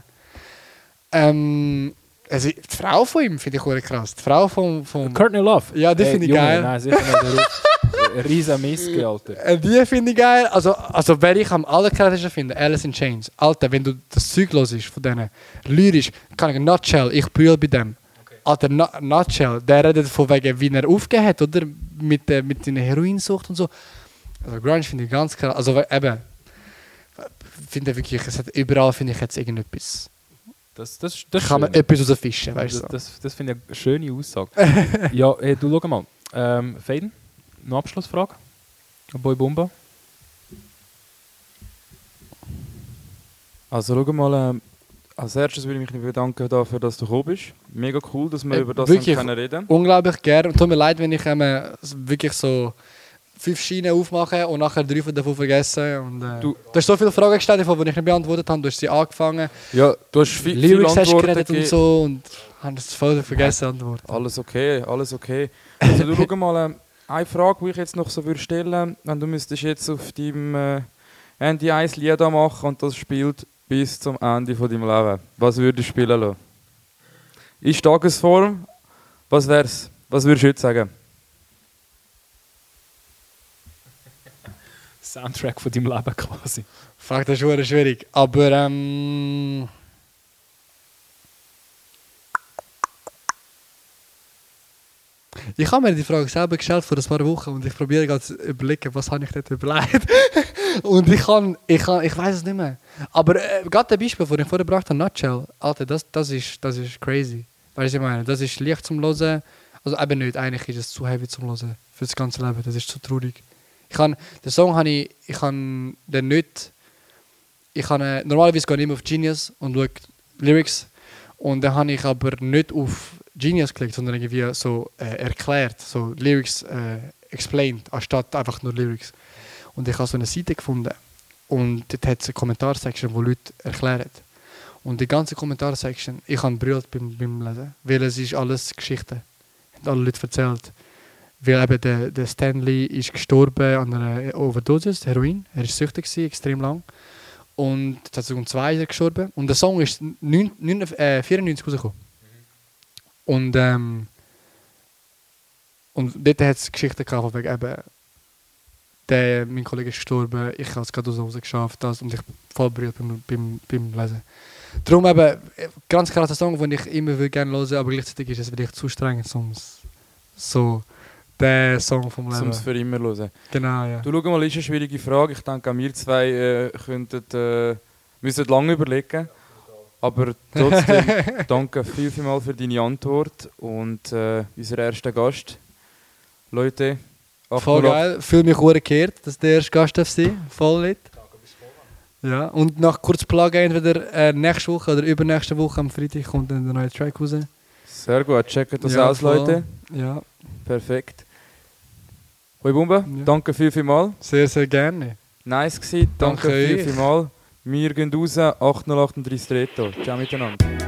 Ähm, also, die Frau von ihm finde ich cool krass. Die Frau vom... vom Courtney Love. Ja, die Ey, finde ich Junge, geil. Nein, sicher nicht. Der Ruf- Riesen Missge, Alter. Äh, die finde ich geil. Also, also wer ich am allerkrassesten finde, Alice in Chains. Alter, wenn du das Zeug hörst von denen, lyrisch, kann ich Nutshell, ich brülle bei dem. Alter, Na- Nutshell, der redet von wegen, wie er aufgehört hat, oder? Mit, äh, mit seiner Heroinsucht und so. Also Grunge finde ich ganz krass. Also we- eben, finde wirklich, es hat überall, finde ich, jetzt irgendetwas. Das, das, das ist Kann man schön. etwas rausfischen, weißt du? Das, das, das finde ich eine schöne Aussage. Ja, hey, du schau mal. Ähm, Faden, noch Abschlussfrage. Boy Bumba. Also schau mal, ähm, Als erstes würde ich mich bedanken dafür, dass du gekommen bist. Mega cool, dass wir Äh, über das wirklich. haben können reden. Unglaublich gerne. Und tut mir leid, wenn ich ähm, wirklich so fünf Schienen aufmache und nachher drei davon vergesse. Und, äh, Du- du hast so viele Fragen gestellt, die ich nicht beantwortet habe. Du hast sie angefangen. Ja, du hast viel, viele Lyrics hast du Antworten geredet und gegeben. so. Und habe es voll vergessen antworten. Alles okay, alles okay. Also du schau mal, äh, eine Frage, die ich jetzt noch so würde stellen, wenn du müsstest jetzt auf deinem äh, Handy ein Lied machen und das spielt bis zum Ende von deinem Leben. Was würdest du spielen lassen? Ist Tagesform? Was wär's? Was würdest du heute sagen? Soundtrack von deinem Leben quasi. Fuck, das ist verdammt schwierig. Aber ähm. Ich habe mir die Frage selber gestellt vor ein paar Wochen und ich probiere gerade zu überlegen, was habe ich dort überlegt. Und ich kann, ich kann, ich weiß es nicht mehr. Aber äh, gerade der Beispiel, das ich vorher gebracht habe, Nutshell, Alter, das, das, ist, das ist crazy. Weißt du, was ich meine? Das ist leicht zum Hören. Also eben nicht, eigentlich ist es zu heavy zum Hören für das ganze Leben. Das ist zu traurig. Ich kann, den Song habe ich, ich kann den nicht. Ich habe, normalerweise gehe ich immer auf Genius und schaue Lyrics. Und dann habe ich aber nicht auf Genius geklickt, sondern irgendwie so äh, erklärt, so Lyrics äh, explained, anstatt einfach nur Lyrics. Und ich habe so eine Seite gefunden und dort hat es eine Kommentarsection, wo Leute erklären. Und die ganze Kommentarsection, ich habe brüllt beim, beim Lesen, weil es ist alles Geschichte. Haben alle Leute erzählt. Weil eben der, der Stanley ist gestorben an einer Overdosis, Heroin. Er war süchtig, gewesen, extrem lang. Und zweitausendzwei ist er gestorben. Und der Song ist neunzehnhundertvierundneunzig rausgekommen. Und, ähm, und dort hat es Geschichten gehabt, von wegen eben, der, mein Kollege ist gestorben, ich habe es gerade aus Hause geschafft, das, und ich bin voll berührt beim, beim, beim Lesen. Darum eben, ganz krasser Song, den ich immer gerne hören, aber gleichzeitig ist es vielleicht zu streng, um so der Song vom Leben. Um es für immer zu hören. Genau, ja. Du schau mal, ist eine schwierige Frage. Ich denke, auch wir zwei äh, könnten, äh, müssen lange überlegen. Aber trotzdem, danke viel, viel mal für deine Antwort. Und äh, unser erster Gast. Leute, Voll geil, fühle mich sehr geehrt, dass der erste Gast darf sein. Voll nett. Ja, und nach kurz Plug entweder äh, nächste Woche oder übernächste Woche am Freitag kommt dann der neue Track raus. Sehr gut, checkt das Ja, aus, voll. Leute. Ja, Perfekt. Hoi Bumba, Ja. danke viel, viel mal. sehr, sehr gerne. Nice gewesen, danke, Danke viel, euch. viel mal. Wir gehen raus, acht null achtunddreißig Reto. Ciao miteinander.